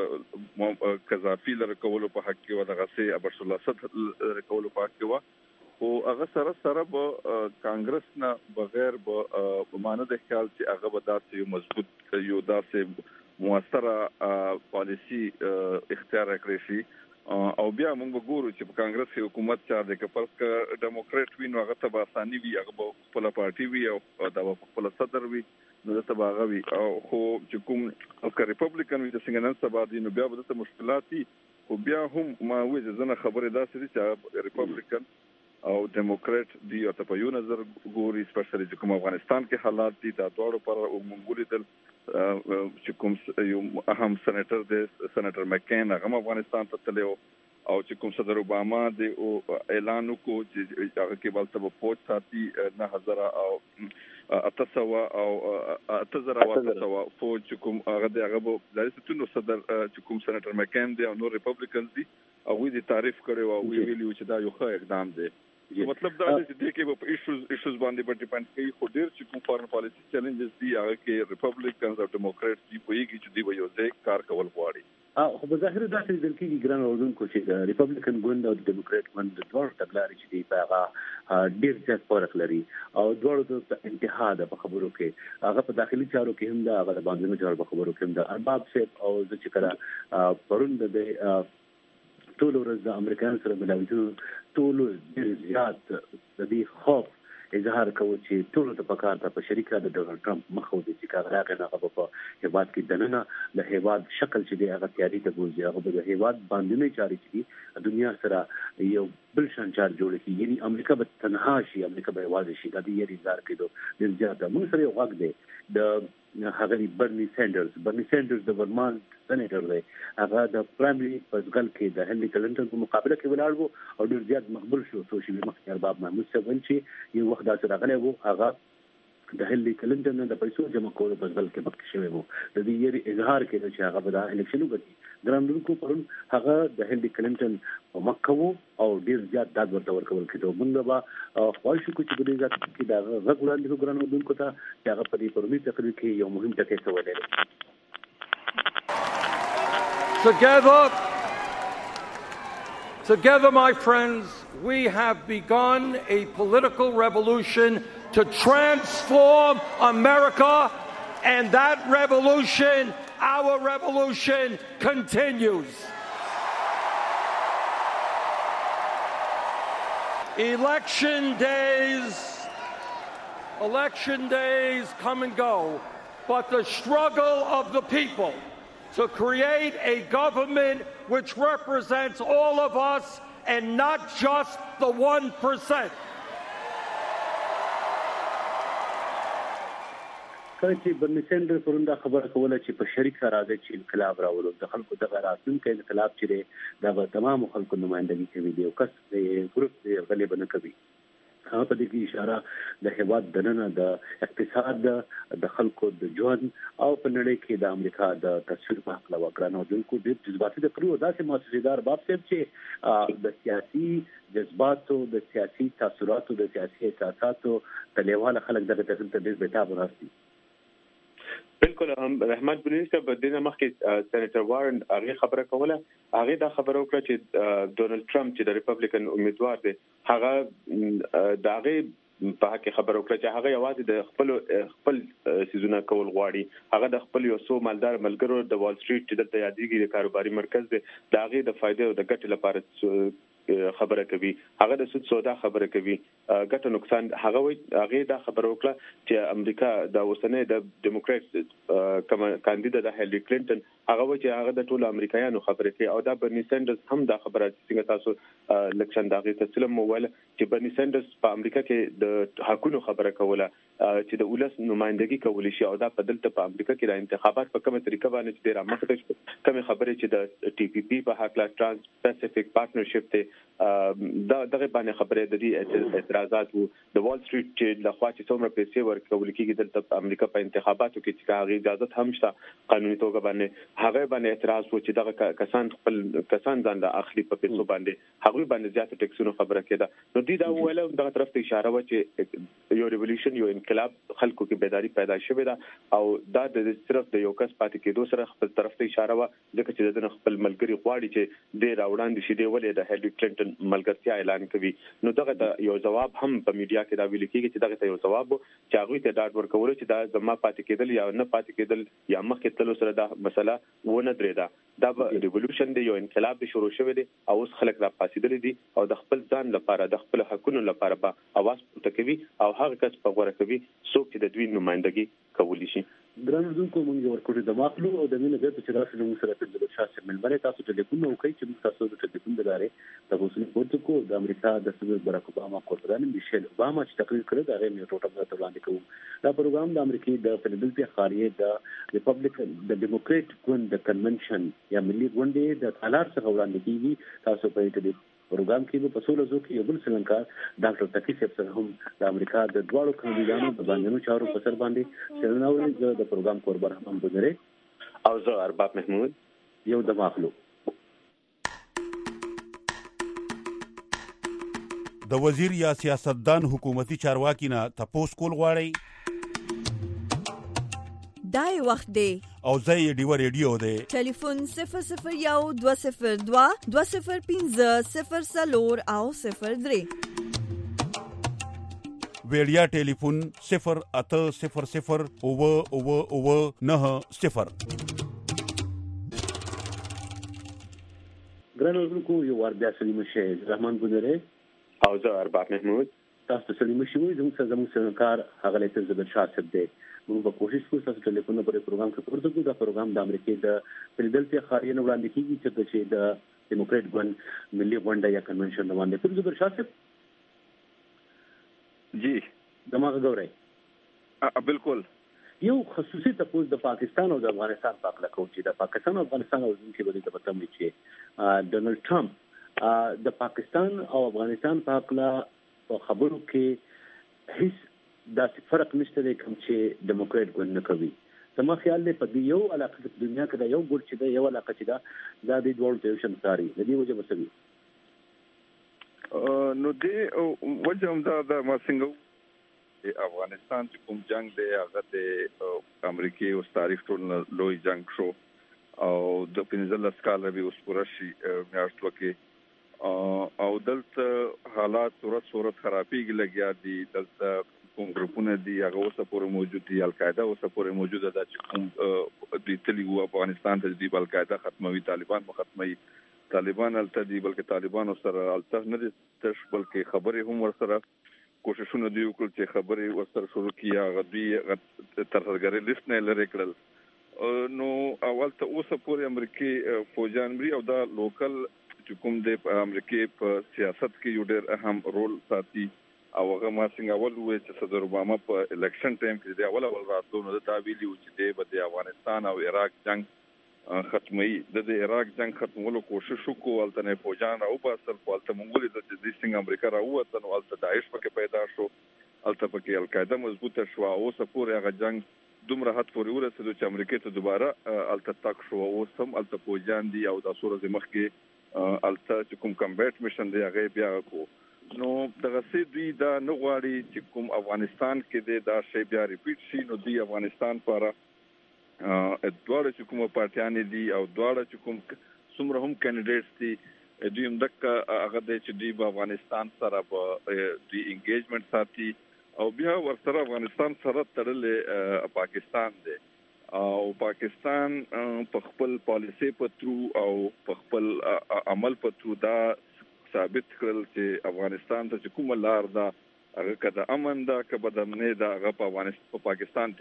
قذافی لر کولو په حق کې و دغه سي بشار الاسد لر کولو په حق کې و او هغه سره سره به کانګرس نه بغیر به مانه د خیال چې هغه به داسې یو مضبوط یو داسې موثره پالیسی اختیار کړی شي او بیا موږ وګورو چې په کانګرس کې حکومت چا د کپرس ک ډیموکریټ وي نو هغه ته اساني وي هغه خپل پارټي وي او دا خپل صدر وي نو ته باغ وي او خو چې کوم او ریپبلیکن وي د څنګه نن سبا دي نو بیا به د مشکلات او بیا هم ما وې زنه خبره داسې دي چې ریپبلیکن او ډیموکریټ دی او په یو نظر ګوري سپیشلی چې کوم افغانستان کې حالات دي دا ډوړو پر وګوري تل چې کوم یو اهم سېنیټر دی سېنیټر مکین هغه افغانستان ته تلو او چې کوم صدر اوباما دی او اعلان وکړ چې هغه کې بل ته پوهڅ ساتي نه هزار او اتسوا او اتزرا او اتسوا فوج چې کوم هغه دی هغه د ستونو صدر چې کوم سېنیټر مکین دی او نو ریپبلیکنز دي او وی تعریف کړي او وی ویلي چې دا یو ښه اقدام دی مطلب دا دی چې کې په ایشوز ایشوز باندې په ډیپند کوي خو ډیر چې کوم فارن پالیسی چیلنجز دي هغه کې ریپبلیکنز او ډیموکریټس دی په یوه کې چې دی یو ځای کار کول غواړي خو په ظاهر دا چې د کې ګران اوردونکو چې ریپبلیکن ګوند او ډیموکریټ ګوند د دوه تګلارې چې دی په هغه ډیر ځای فرق لري او دوه د انتها د خبرو کې هغه په داخلي چارو کې هم دا هغه د باندې چارو په خبرو کې هم دا ارباب صاحب او د چې کړه پروند د ټول ورځ د امریکایانو سره ملاوي ټول ډیر زیات د دې خوف اظهار کوي چې ټول ته پکار ته په شریکه د ډونالد ټرمپ مخو دي چې کاغه راغی هغه په هیواد کې دننه د هیواد شکل چې دی هغه تیاری ته ګورځي هغه د هیواد باندې نه چاري چې دنیا سره یو بل شان چار جوړ کی یعنی امریکا به تنها شي امریکا به واځي شي دا یې انتظار کېدو د زیاته موږ سره یو وخت دی د هغه برني سینډرز برني سینډرز د ورمانت سېنیټر دی هغه د پرایمري پزګل کې د هنري کلنټن په مقابله کې ولاړ وو او ډیر زیات مقبول شو سوشل مخکې ارباب محمود صاحب چې یو وخت دا سره غلې وو هغه د هنري کلنټن د پیسو جمع کولو په ځل کې مخکې شوی وو د دې یې اظهار کړي چې هغه به د الیکشن وګټي ګرامدونکو پرون هغه د هنري کلنټن په مکه او ډیر زیات داد ورته ورکول کېدو موږ به خپل شو چې د دې ځات کې دا غږ وړاندې ګرامدونکو ته چې هغه په دې پرونی تقریر کې یو مهم ټکی څه ویل Together, together, my friends, we have begun a political revolution to transform America, and that revolution, our revolution, continues. Election days, election days come and go, but the struggle of the people to create a government which represents all of us and not just the one percent. کله چې برني سېنډر پروندا خبره کوله چې په شریکه راځي چې انقلاب راولو د خلکو د راتلونکي انقلاب چې د تمام خلکو نمائندګي کوي دی او کس د ګروپ دی غالب نه کوي هغه په دې کې اشاره د هیواد دننه د اقتصاد د خلکو د ژوند او په نړۍ کې د امریکا د تصویر په حق لا وکړنو د کو د جذباتي د کړو داسې مؤسسیدار باب صاحب چې د سیاسي جذباتو د سیاسي تاثیراتو د سیاسي احساساتو تلیواله خلک دغه تخنیک ته بیتاب راستي بالکل هم رحمت بنی صاحب د دې مخکې سېنیټر وارن هغه خبره کوله هغه دا خبره وکړه چې ډونالد ټرمپ چې د ریپبلیکن امیدوار دی هغه دا هغه په حق خبره وکړه چې هغه یوازې د خپل خپل سيزونه کول غواړي هغه د خپل یو سو مالدار ملګرو د وال سټریټ چې د یادګي د کاروباري مرکز دی دا هغه د فائدې او د ګټې لپاره خبره کوي هغه د سود سودا خبره کوي ګټه نقصان هغه وي هغه دا خبره وکړه چې امریکا د اوسنۍ د ډیموکرات کوم کاندیدا د هیلری کلینټن هغه وایي چې هغه د ټولو امریکایانو خبره کوي او دا برني سینډرز هم دا خبره څنګه تاسو لکشن داغه تسلیم مویل چې برني سینډرز په امریکا کې د حقوقو خبره کوله چې د ولس نمائندګي کولی شي او دا په دلته په امریکا کې د انتخابات په کومه طریقه باندې چې ډیر مخکې کوم خبره چې د ټي پی پی په حق لا ترانس پیسفیک پارټنرشپ ته دا دغه باندې خبره د دې اعتراضات وو د وال سټریټ چې د خوا چې څومره پیسې ورکول کېږي دلته په امریکا په انتخاباتو کې چې هغه اجازه هم شته قانوني توګه باندې هغه باندې اعتراض وو چې دغه کسان خپل کسان ځان د اخلي په پیسو باندې هغه باندې زیات ټیکسونو خبره کېده نو دې دا ویل دغه طرف ته اشاره و چې یو ریولوشن یو انقلاب خلکو کې بیداری پیدا شوه دا او دا د صرف د یو کس پاتې کېدو سره خپل طرف ته اشاره و ځکه چې د خپل ملګری غواړي چې د راوړاندې شي دی ولې د هیلری کلینټن ملګرتیا اعلان کوي نو دغه یو جواب هم په میډیا کې دا ویل کېږي چې دغه یو جواب چې هغه ته ډاډ ورکول چې دا زما پاتې کېدل یا نه پاتې کېدل یا مخکې تلو سره دا مسله ونه درېدا دا به ریولوشن دی یو انقلاب دی شروع شوی دی او اوس خلک را پاسېدل دي او د خپل ځان لپاره د خپل حقوقو لپاره به اواز پورته کوي او هغه کس په غوړه کوي څوک چې د دوی نمائندګي کولی شي ګرانو کوم یو ورکوټي د ماخلو او د مینه د چې راشي موږ سره په شاسه ملبره تاسو ټلیفون نو کوي چې تاسو د ټلیفون د لارې تاسو نه پورته کو د امریکا د صدر براک اوباما کورپران میشل اوباما چې تقریر کړی دا غي یو ټوټه د وړاندې کوم دا پروګرام د امریکای د فیلادلفیا خاریه د ریپبلیکن د ډیموکریټ ګوند د کنونشن یا ملي ګوند د تالار څخه وړاندې کیږي تاسو په دې پروګرام کې په سولو ځکه یو بل څنګه ډاکټر تقی صاحب سره هم د امریکا د دواړو کاندیدانو د باندې چارو په سر باندې څرناوي د پروګرام قربان هم بګره او زه ارباب محمود یو د ماخلو د وزیر یا سیاستدان حکومتي چارواکي نه تاسو کول غواړئ دای وخت دی او زه ډیو ریډیو دی ټلیفون صفر صفر یو دو صفر دوا دو صفر پنځه صفر سلور او صفر درې ویډیا ټلیفون صفر اته صفر صفر او او او نه صفر ګرانو کو یو ور بیا سلیم شه رحمان ګذره او زه ارباب محمود تاسو سلیم شه وي زموږ سره زموږ سره کار هغه له زبر شاسب دی موږ په کوشش کوو تاسو ټلیفون پر پروګرام کې پورته کوو دا پروګرام د امریکای د فیلادلفیا خاریه نه وړاندې کیږي چې د ډیموکریټ ګوند ملي غونډه یا کنونشن باندې پر زبر شاسب جی دماغ غوړی بالکل یو خصوصي تاسو د پاکستان او د افغانستان په اړه کوم چې د پاکستان او افغانستان او د کې بده پته مې چې ډونالد ټرمپ د پاکستان او افغانستان په اړه خبرو کې هیڅ دا فرق نشته دی کوم چې ډیموکریټ ګوند نه کوي زما خیال دی په یو علاقه د دنیا کې دا یو ګوند چې دا یو علاقه چې دا د دې ډول ته شمساري د دې وجه مسوي نو دې وجه هم دا د ماسنګو افغانستان چې کوم جنگ دی هغه د امریکای او تاریخ ټول لوی جنگ شو او د پنځلس کال به اوس پوره شي میاشتو کې او دلته حالات صورت صورت خرابېږي لګیا دي دلته کوم ګروپونه دي هغه اوسه پورې موجود دي القاعده اوسه پورې موجوده ده چې کوم د تلی و افغانستان ته د القاعده ختموي طالبان مو ختموي طالبان الته دي بلکې طالبان سره الته نه دي تش بلکې خبرې هم ورسره کوششونه دی وکړل چې خبرې ورسره شروع کیه غدي ترهګری لیست نه لري کړل نو اول ته اوسه پورې امریکای فوجان مری او دا لوکل چې کوم د امریکای په سیاست کې یو ډېر اهم رول ساتي او هغه ما څنګه اول وې چې صدر اوباما په الیکشن ټایم کې دی اول اول راتلو نو د تعویلی او چې د افغانستان او عراق جنگ ختمي د عراق جنگ ختمولو کوشش وکړو الته فوجان او په اصل په الته مونږ د دې څنګه امریکا راوته نو الته داعش پکې پیدا شو الته پکې القاعده مضبوطه شو او سپور هغه جنگ دومره حد پورې ورسېدو چې امریکا ته دوباره الته تک شو او سم الته فوجان دي او د سورې مخ کې الته چې کوم کمبیټ میشن دی هغه بیا کو نو دغه سي دوی دا نه غواړي چې کوم افغانستان کې دا شی بیا ریپیټ شي نو دی افغانستان لپاره ادواره چې کومه پارټیان دي او دواړه چې کوم څومره هم کینډیډیټس دي دوی هم دغه هغه د چې دی په افغانستان سره په دی انګیجمنت ساتي او بیا ورسره افغانستان سره تړلې پاکستان دی او پاکستان په خپل پالیسي په ترو او په خپل عمل په ترو دا ثابت کړل چې افغانستان ته کومه لار ده هغه کده امن دا که بدامنه دا هغه په افغانستان په پاکستان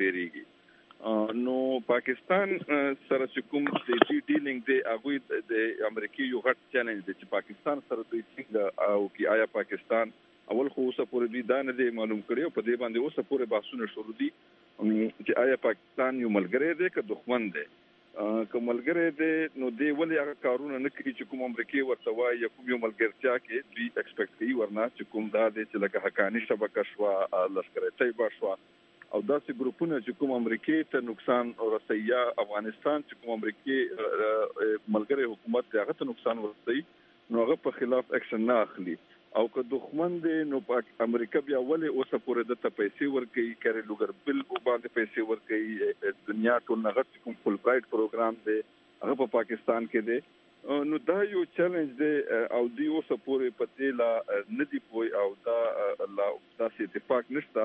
تیریږي نو پاکستان سره چې کوم د ډی ډیلینګ دی هغه د امریکای یو غټ چیلنج دی چې پاکستان سره دوی څنګه او کی آیا پاکستان اول خو اوسه پورې دوی دا نه دی معلوم کړی په دې باندې اوسه پورې بحثونه شروع دي چې آیا پاکستان یو ملګری دی که دښمن دی که ملګری دی نو دی ولې هغه کارونه نه کوي چې کوم امریکای ورته وایي یا کوم یو ملګرتیا کې دوی ایکسپیکټ کوي ورنه چې کوم دا دی چې لکه حقانی شبکه شوه لښکر طیبه شوه او داسې ګروپونه چې کوم امریکای ته نقصان ورسوي یا افغانستان چې کوم امریکای ملګری حکومت دی هغه ته نقصان ورسوي نو هغه په خلاف اکشن نه اخلي او که دښمن دی نو پاک امریکا بیا ولې اوسه پورې د ته پیسې ورکوي کری لوګر بل باندې پیسې ورکوي دنیا ټول نغت کوم فل برایټ پروګرام دی هغه په پاکستان کې دی نو دا یو چیلنج دی او دی اوسه پورې پته لا ندی پوي او دا لا داسې اتفاق نشته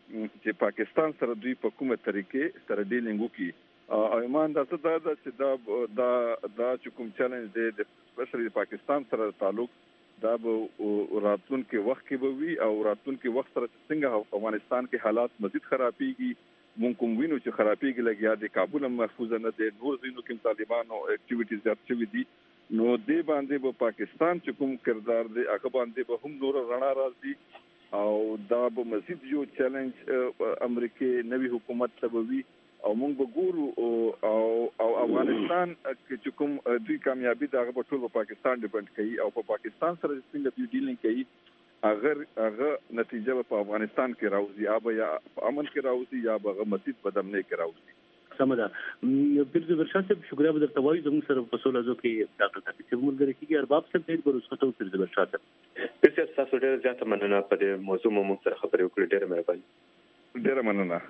چې پاکستان سره دوی په کومه طریقې سره ډیلینګ وکړي او ایمان دا څه دا چې دا دا دا چې کوم چیلنج دی د سپیشلی پاکستان سره تعلق دا به راتلونکي وخت کې به وي او راتلونکي وخت سره څنګه افغانستان کې حالات مزید خرابېږي مونږ کوم وینو چې خرابېږي لګیا د کابل محفوظ نه دی نور ځینو کې طالبانو اکټیویټیز زیات شوي دي نو دې باندې به پاکستان چې کوم کردار دی هغه باندې به هم نور رڼا راځي او دا به مزید یو چیلنج امریکای نوی حکومت ته وي او موږ به ګورو او او افغانستان چې کوم دوی کامیابی دا هغه ټول په پاکستان ډیپند کوي او په پاکستان سره څنګه دوی ډیلینګ کوي اگر هغه نتیجه په افغانستان کې راوځي یا به یا امن کې راوځي یا به مزید بدامنۍ کې راوځي سمدا بیرته ورشاد صاحب شکریہ بدر توای زموږ سره په سولازو کې ډاکټر تقی صاحب ملګری کیږي ارباب صاحب دې بروسخته بیرته ورشاد صاحب پس تاسو ډېر زیاته مننه په دې موضوع مو سره خبرې وکړې ډېر مهرباني ډېر مننه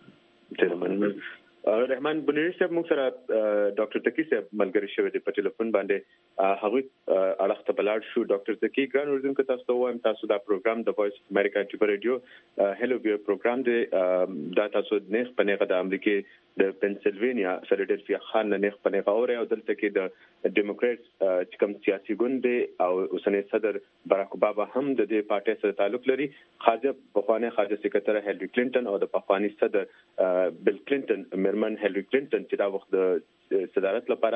ډېر مننه رحمان بنيري صاحب موږ سره ډاکټر تقی صاحب ملګری شوی دی په ټلیفون باندې هغه اړخ ته بلاړ شو ډاکټر تقی ګران ورزم که تاسو وایم تاسو دا پروګرام د وایس اف امریکا ټي وي رادیو هلو وی پروګرام دی دا تاسو نه پنهغه د امریکای د پنسلوانیا فیلادلفیا خان نه پنهغه اوري او دلته کې د ډیموکرات چې کوم سیاسي ګوند دی او اوسنۍ صدر باراک اوباما هم د دې پارټي سره تعلق لري خارجه پخوانی خارجه سکرټر هیلری کلینټن او د پخوانی صدر بیل کلینټن من هیلری کلینټن چې دا وخت د صدارت لپاره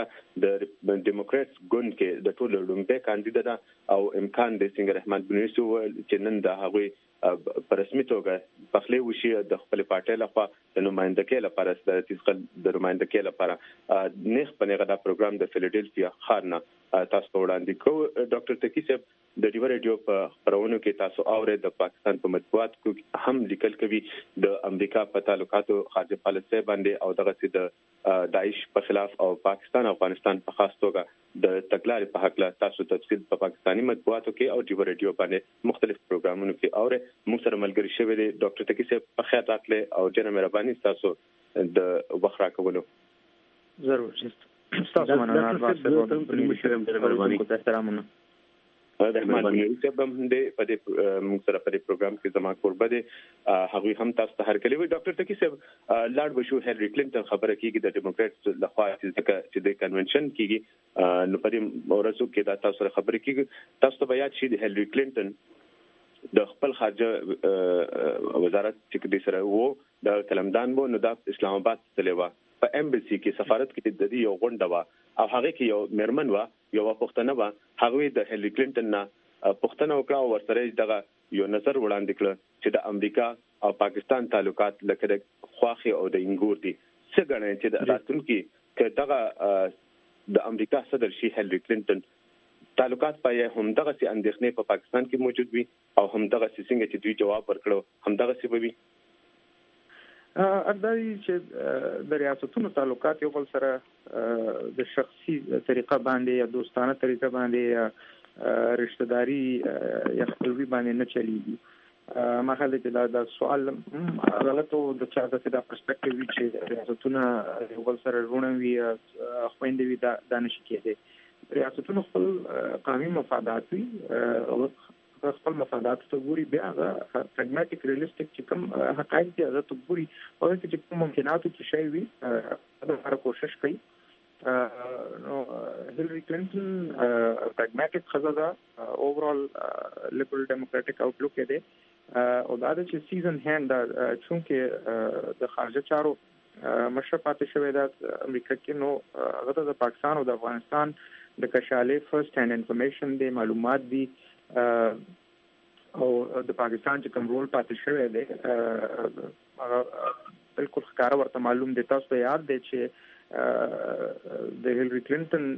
د ډیموکرات ګوند کې د ټولو لومړی کاندید ده او امکان د څنګه رحمان بنيري چې نن د هغه په رسمي توګه پخلی وشي د خپل پارټي لخوا د نمائندګۍ لپاره د تسخل د نمائندګۍ لپاره نه پنهغه دا پروګرام د فیلادلفیا ښار نه تاسو وړاندې کوو ډاکټر تقی صاحب د ډیو رادیو په خبرونو کې تاسو اورئ د پاکستان په مطبوعات کې هم لیکل کوي د امریکا په تعلقاتو خارجه پالیسي باندې او دغه سي د داعش په خلاف او پاکستان او افغانستان په خاص توګه د تګلارې په حق له تاسو تفصیل په پاکستاني مطبوعاتو کې او ډیو رادیو باندې مختلف پروګرامونو کې اورئ موږ سره ملګری شوی دی ډاکټر تقی صاحب په خیر راتله او ډېر مهرباني تاسو د وخت راکولو ضرور تاسو مننه تاسو په سلامونه رحمان بنيري صاحب هم دې په دې موږ سره په دې پروګرام کې زما قربت دي هغه هم تاسو ته هر کلی وي ډاکټر تقی صاحب لاړ بشو هیلری کلینټن خبره کیږي د ډیموکرات لخوا چې د کنونشن کیږي نو په دې ورځو کې دا تاسو سره خبرې کیږي تاسو ته بیا چې هیلری کلینټن د خپل خارجه وزارت چې د سره وو د کلمدان وو نو د اسلام آباد تلوا په امبسی کې سفارت کې د دې یو غونډه وا او هغه کې یو مرمن وا یو پښتنه وا هغه د هیلری کلینټن نه پښتنه وکړه او ورسره دغه یو نظر وړاندې کړ چې د امریکا او پاکستان تعلقات لکه د خواخي او د انګور دي څه غنئ چې د راتلونکي کې دغه د امریکا صدر شي هیلری کلینټن تعلقات پای هم دغه سي اندېښنې په پاکستان کې موجود وي او هم دغه څنګه چې دوی جواب ورکړو هم دغه سی وي ارداري چې د ریاستونو تعلقات یو بل سره د شخصي طریقه باندې یا دوستانه طریقه باندې یا رشتہ داری یا خپلوي باندې نه چلیږي ما خاله چې دا سوال غلطو د چا د دا پرسپیکټیو چې ریاستونه یو بل سره رونوي خويندې وي دا نشي کېدی ریاستونو خپل قومي مفادات وي او خپل مفادات ته ګوري بیا هغه پراګماټیک ریالیسټیک چې کوم حقایق دي هغه ته ګوري او چې کوم ممکناتو کې شی وي دا هر کوشش کوي نو هیلری کلینټن پراګماټیک خزاده اوورال لیبرل ډیموکراټیک آوټلوک دی او دا د چې سیزن هاند چونکه د خارجه چارو مشر پاتې شوی د امریکا کې نو هغه د پاکستان او د افغانستان د کشالې فرست هاند انفارمیشن دی معلومات دي او د پاکستان چې کوم رول پاتې شوی دی هغه بالکل ښکاره ورته معلوم دی. تاسو ته یاد دی چې د هیلری کلینټن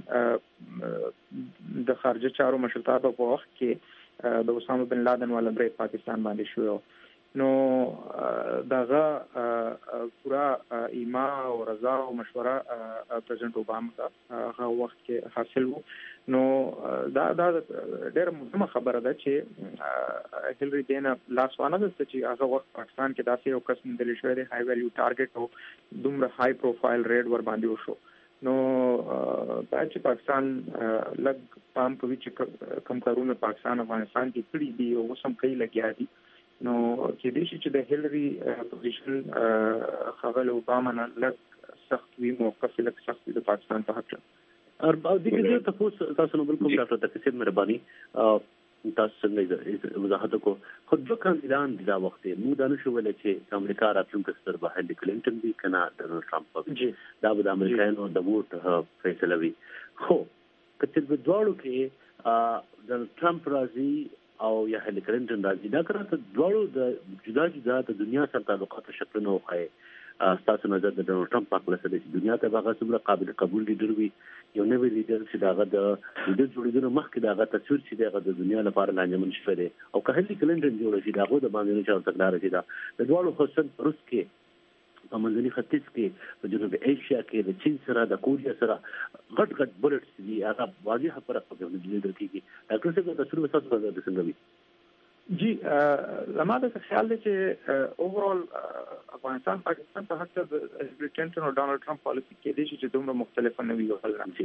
د خارجه چارو مشرتابه په وخت کې د اسامه بن لادن والا بریک پاکستان باندې شو نو دغه پورا ایما او رضا او مشوره پریزیدنت اوباما ته هغه وخت کې حاصل وو. نو دا دا ډېر مهمه خبره ده چې هیلری دینه لاسوانه ده چې هغه وخت پاکستان کې داسې یو کس مندل شوی دی های ویلیو ټارګټ او دومره های پروفایل ریډ ور باندې وشو. نو دا چې پاکستان لګ پام کوي چې کم کارونه پاکستان افغانستان کې کړي دي او سم کوي لګیا دي نو کې دې چې د هیلری پوزیشن خغل اوباما نه لږ سخت وی موقف لږ سخت د پاکستان په حق او د دې تاسو تاسو نو بالکل ډاکټر تکسیر مهرباني تاسو څنګه وضاحت کو خو دوه کاندیدان د وخت مو دا نشو ولې چې امریکا راتلونکي ستر به هیلری کلینټن دی کنه ډونالد ټرمپ دی دا به د امریکایانو د ووټ فیصله وي. خو کله په دواړو کې د ټرمپ راځي او یا هیلری کلینټن راځي دا کړه دواړو د جدا جدا د دنیا سره تعلقات شکل نه وخی. تاسو نظر د ډونالد ټرمپ په اړه څه دي دنیا ته هغه څومره قابل قبول لیډر وي یو نوی لیډر چې داغه د د جوړیدو مخکې داغه تصویر چې داغه د دنیا لپاره لانجمن شوی دی او که هیلری کلینټن جوړ شي داغه د باندې نه چا تکرار شي دا د دواړو خصوصا روس کې په منځني ختیځ کې په جنوب ایشیا کې د چین سره د کوریا سره غټ غټ بلټس دي هغه واضح فرق په دې لیډر کې ډاکټر صاحب تاسو څه تاسو د څنګه وي جی زماده خیال دی چې اوورال افغانستان پاکستان په حق د هیلری کلینټن او ډونالد ټرمپ پالیسی کې دي چې دومره مختلف نه وي.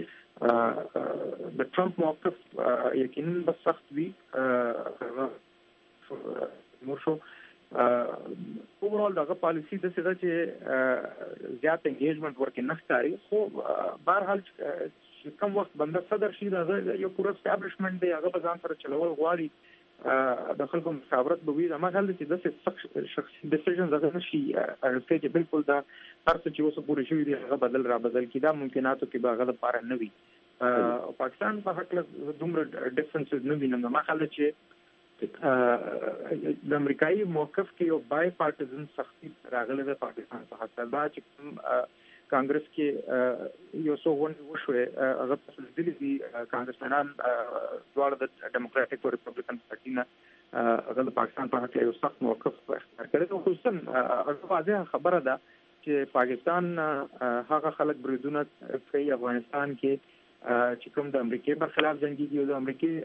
د ټرمپ موقف یقینا به سخت وي مرشو اوورال دغه پالیسی د څه چې زیات انګیجمنت ورکې نه ښکاري خو بهرحال کوم وخت بنده صدر شي دا یو پوره اسټابلیشمنت دی هغه به ځان سره چلول غواړي د خلکو مشاورت به وي. زما خیال دی چې داسې شخصي ډیسیژنز هغه نشي اغوستی چې بالکل دا هر څه چې اوس پورې شوي دي هغه بدل را بدل کړي دا ممکناتو کې به هغه لپاره نه وي. پاکستان په حق دومره ډیفرنسز نه وینم. زما خیال دی چې د امریکایي موقف کې یو بای پارټیزن سختي راغلی ده پاکستان په حق دا چې کانګرس کې یو څو غونډې وشوې هغه په دې دي کانګرسمنان دواړه د ډیموکراټک او ریپبلیکن پارټي نه هغه د پاکستان په حق یو سخت موقف اختیار کړی او خصوصا هغه واضح خبره ده چې پاکستان هغه خلک بریدونه کوي افغانستان کې چې کوم د امریکای پر خلاف جنگي دي او د امریکای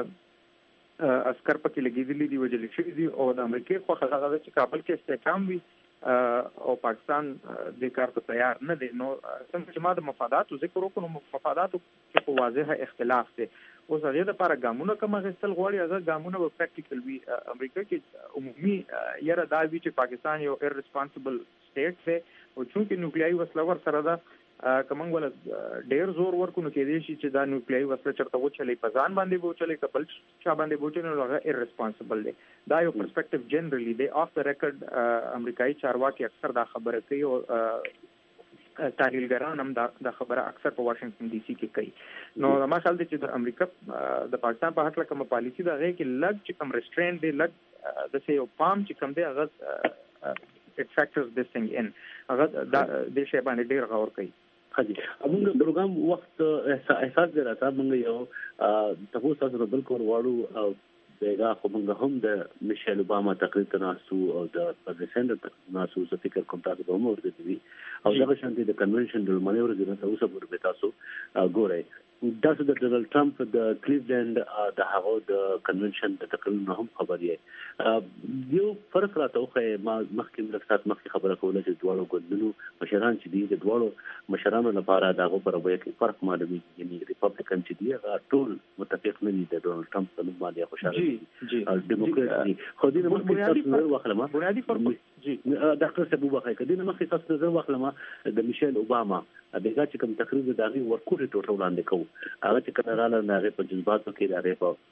عسكر پکې لګیدلي دي وجل شي دي او د امریکای خو هغه چې کابل کې استحکام وي او پاکستان د کار ته تیار نه دی. نو څنګه چې ما د مفاداتو ذکر وکړو مفاداتو کې په واضح اختلاف دی. اوس هغه د لپاره ګامونه کوم غسل غواړي هغه ګامونه په پریکټیکل وی امریکا کې عمومي یره دا وی چې پاکستان یو ایرریسپانسیبل سټیټ دی او چې نوکلیایي وسله ور سره دا کومنګ ول ډیر زور ورکو نو کې دي چې دا نوکلیایي وسله چرته وچلې په ځان باندې وچلې کبل چا باندې وچلې نو هغه ایرریسپانسیبل دی. دا یو پرسپیکټیو جنرالي دی اف د ریکارډ امریکایي چارواکي اکثر دا خبره کوي او تحلیلګران هم دا خبره اکثر په واشنگټن ډي سي کې کوي. نو ما خیال دی چې د امریکا د پاکستان په حق کوم پالیسی دا غي کې لګ چې کوم ریسټرین دی لګ د سه یو پام چې کوم دی هغه اټ فیکټرز دس ثینګ ان هغه د شی باندې ډیر غور کوي. خدي موږ پروګرام وخت احساس دی راته موږ یو تاسو سره بالکل واړو او دغه خو موږ هم د میشل اوباما تقریر تناسو او د پرزیدنت تناسو څخه فکر کوم تاسو به مو ورته دي او دا شانتي د کنونشن د مانیور د تاسو په تاسو ګورئ دا د ډونالد ټرمپ د کلیولند د هغه د کنونشن د تقریر هم خبرې یو فرق راته خو ما مخکې د سات مخکې خبره کوله چې دواړو ګوندونو مشران چې دي د دواړو مشرانو لپاره دغه پر وایي کې فرق معلومي یعنی ریپبلیکن چې دي هغه ټول متفق نه دي د ډونالد ټرمپ په نوم باندې خوشاله دي او ډیموکراسي خو دې مخکې تاسو نظر واخلم بنیادی فرق جی ډاکټر صاحب وبخښه کدي نه مخکې تاسو نظر واخلم د میشل اوباما دغه چې کوم تقریر د دغه ورکوټ ټوټه وړاندې کوي هغه چې کله رااله نه په جذباتو کې راغی په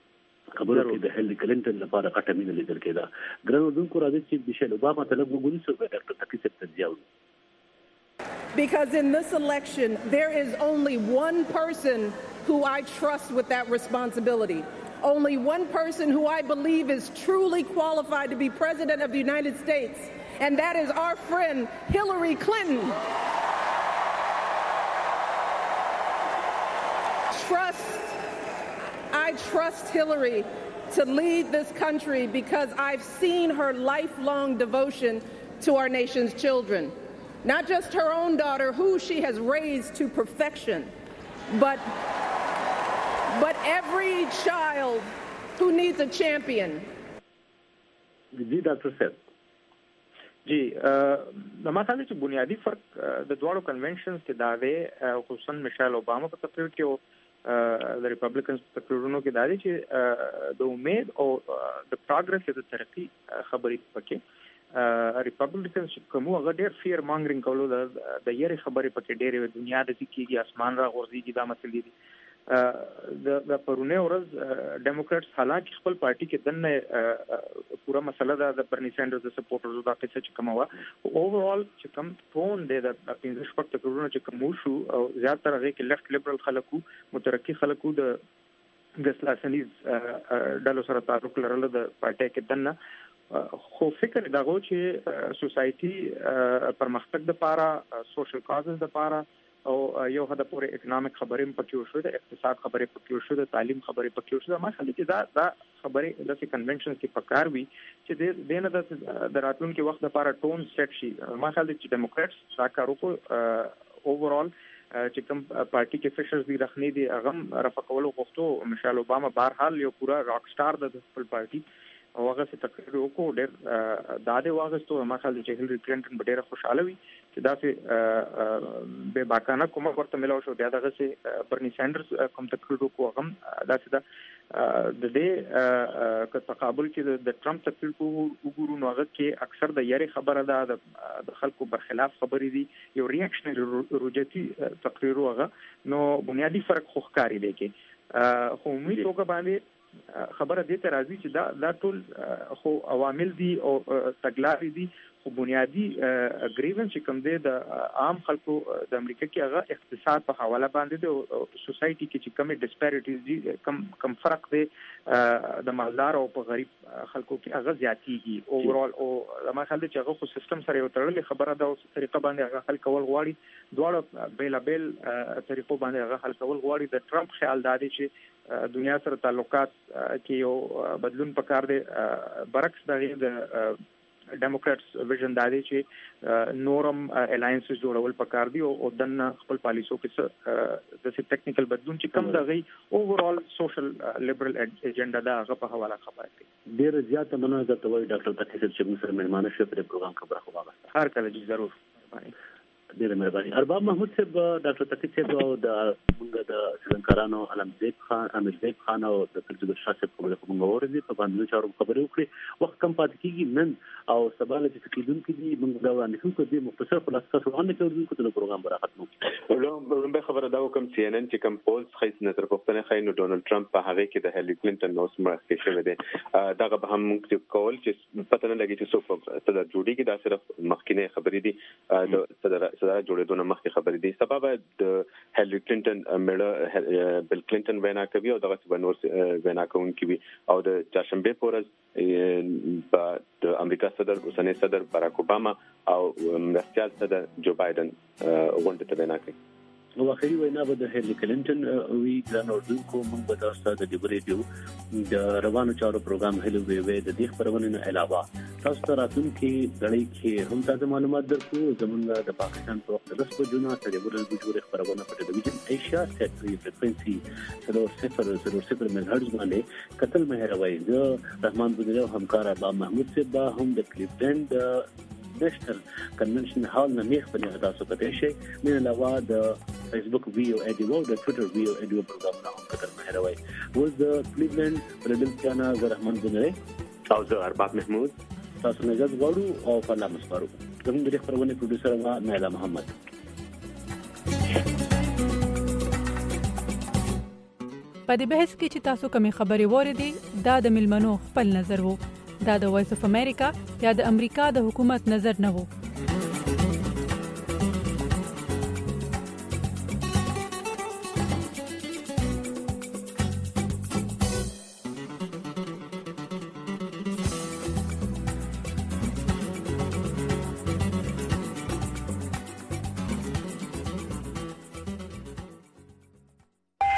خبرو کې د هیلری کلینټن لپاره غټه مینه لیدل کېده. ګرانو دونکو راځي چې میشل اوباما ته لږ وګورئ چې ډاکټر تقی صاحب تجزیه وکړي. Because in this election, there is only one person who I trust with that responsibility. Only one person who I believe is truly qualified to be President of the United States, and that is our friend Hillary Clinton. Trust, I trust Hillary to lead this country because I've seen her lifelong devotion to our nation's children. Not just her own daughter, who she has raised to perfection, but but every child who needs a champion. جی ډاکټر صاحب جی د ما خاله چې بنیادی فرق د دوړو کنونشنز کې دا دی خصوصا میشل اوباما په تقریر کې او د ریپبلیکنز په تقریرونو کې دا دی چې د امید او د پروګرس د ترقی خبرې پکې ریپبلیکنز کوم هغه ډېر فیر مانګرینګ کولو د یاري خبرې پکې ډېرې دنیا د کېږي اسمان را غورځيږي دا مسلې دي. د د پرونه ورځ ډیموکرټس حالانکه خپل پارټي کې دنه پورا مسله د برني سانډرز د سپورټرز د قصه چې کومه وا اوورال چې کوم ټون دی د پنځه شپږ تقریرونه چې کوم شو او زیاتره هغه کې لیفت لیبرل خلکو مترقي خلکو د ګسلاسنیز ډلو سره تعلق لرل د پارټي کې دنه خو فکر داغو چې سوسايټي پرمختګ د پاره سوشل کازز د پاره او یو هدا پورې اکونومیک خبرې پکې وشو د اقتصاد خبرې پکې وشو د تعلیم خبرې پکې وشو ما خلک چې دا دا خبرې د کنونشن کې پکار وي چې د دینه د راتلونکو وخت لپاره ټون سیټ شي. ما خلک چې ډیموکرټس دا کارو کو اوورال چې کوم پارټي کې فشرز دي رخنی دي هغه رفقولو غوښتو میشل اوباما بهرحال یو پورا راک سٹار د خپل پارټي او هغه څه تقریر وکړو ډېر داده واغستو ما خیال چې هیلری کلینټن ډېر خوشاله وي چې دا چې به باکانه کومه ورته ملو شو دا دغه چې برني سانډرز کوم تقریر وکړو هغه دا چې دا د دې ک تقابل کې د ټرمپ تقریر وګورو نو هغه کې اکثر د یاري خبره ده د خلکو برخلاف خبرې دي یو ریاکشنری روجتي تقریر هغه نو بنیادی فرق خو ښکاری دی کې خو امید وکړه باندې خبره دې ته راځي چې دا دا ټول خو عوامل دي او تګلارې دي خو بنیادی اګریمنت چې کوم دی د عام خلکو د امریکا کې هغه اقتصاد په حواله باندې د سوسايټي کې چې کومه ډیسپیریټیز دي کم کم فرق دی د مالدار او په غریب خلکو کې هغه زیاتېږي اوورال او ما خیال چې هغه خو سیستم سره یو تړلې خبره ده او طریقه باندې هغه حل کول غواړي دواړه بیل بیل طریقو باندې هغه حل کول غواړي. د ټرمپ خیال دادی چې دنیا سره تعلقات کې یو بدلون پکار دی برعکس دغه د ډیموکرټس ویژن دادی چې نورم الاینسز جوړول پکار دی او دنه خپل پالیسو کې څه د ټیکنیکل بدلون چې کم دغه اوورال سوشل لیبرل ایجنډا دا هغه په حواله خبره کوي. ډیر زیات مننه درته وایي ډاکټر تقی صاحب چې موږ سره مهمانه شو پر پروګرام خبره خو واغسته. هر کله چې ضرور ډیره مهرباني. ارباب محمود صاحب ډاکټر تقی صاحب او د موږ د سرنکارانو علمزیب خان امیرزیب خان او د ترجمه شاسب په خبره موږ ورته په باندې چارو خبرې وکړي وخت کم پات کیږي نن او سبا له تقیدون کې دي موږ دا وړاندې کوو چې مختصر خلاصه څرګنده کوي چې د پروګرام برابر ختمو. ولوم به خبره دا وکم چې نن چې کوم پولز خیس نظر پوښتنه خای نو ډونالد ټرمپ په هغه کې د هیلری کلینټن نو سمره کې شوی دی دا به هم موږ کول چې پته نه لګي چې څو په تر جوړي کې دا صرف مخکینه خبرې دي د صدر صدر جوړېدونه مخکې خبرې دي سبب د هیلری کلینټن مړه بل کلینټن وینا کوي او دغه بنور وینا کوونکی وي او د چاشنبه پورز د امریکا صدر اوسنی صدر باراک اوباما او مرستيال صدر جو بایدن غونډه ته وینا کوي. نو اخري وینا به د هیلری کلینټن وی ګران اردوونکو موږ به تاسو ته د ډیبریډیو د روانو چارو پروګرام هلو وی وی د دې خبرونو نه علاوه تاسو ته راتلونکي غړي کې هم تاسو معلومات درکو زمونږ د پاکستان په وخت د سپو جنا سره ورل بجوري خبرونه په ټلویزیون ایشیا سیټ فریکوئنسي صفر صفر صفر مهرز باندې قتل مهروي د رحمان بودری او همکار ابا محمود صاحب هم د کلیفلند نېشنل کنونشن هال نه میخ په نهدا سو کته شي من علاوه د فیسبوک ویډیو ایډیو او د ټوئیټر ویډیو ایډیو پروګرام نه هم قتل مهروي وز د کلیفلند پرلمپیانا رحمان بودری او زه ارباب محمود تاسو نه جز غواړو او په لامل سپارو زموږ د خبرونه پروډوسر وا نایلا محمد. په دې بحث کې چې تاسو کومې خبرې واورېدې دا د ملمنو خپل نظر وو. دا د وایس اف امریکا یا د امریکا د حکومت نظر نه وو.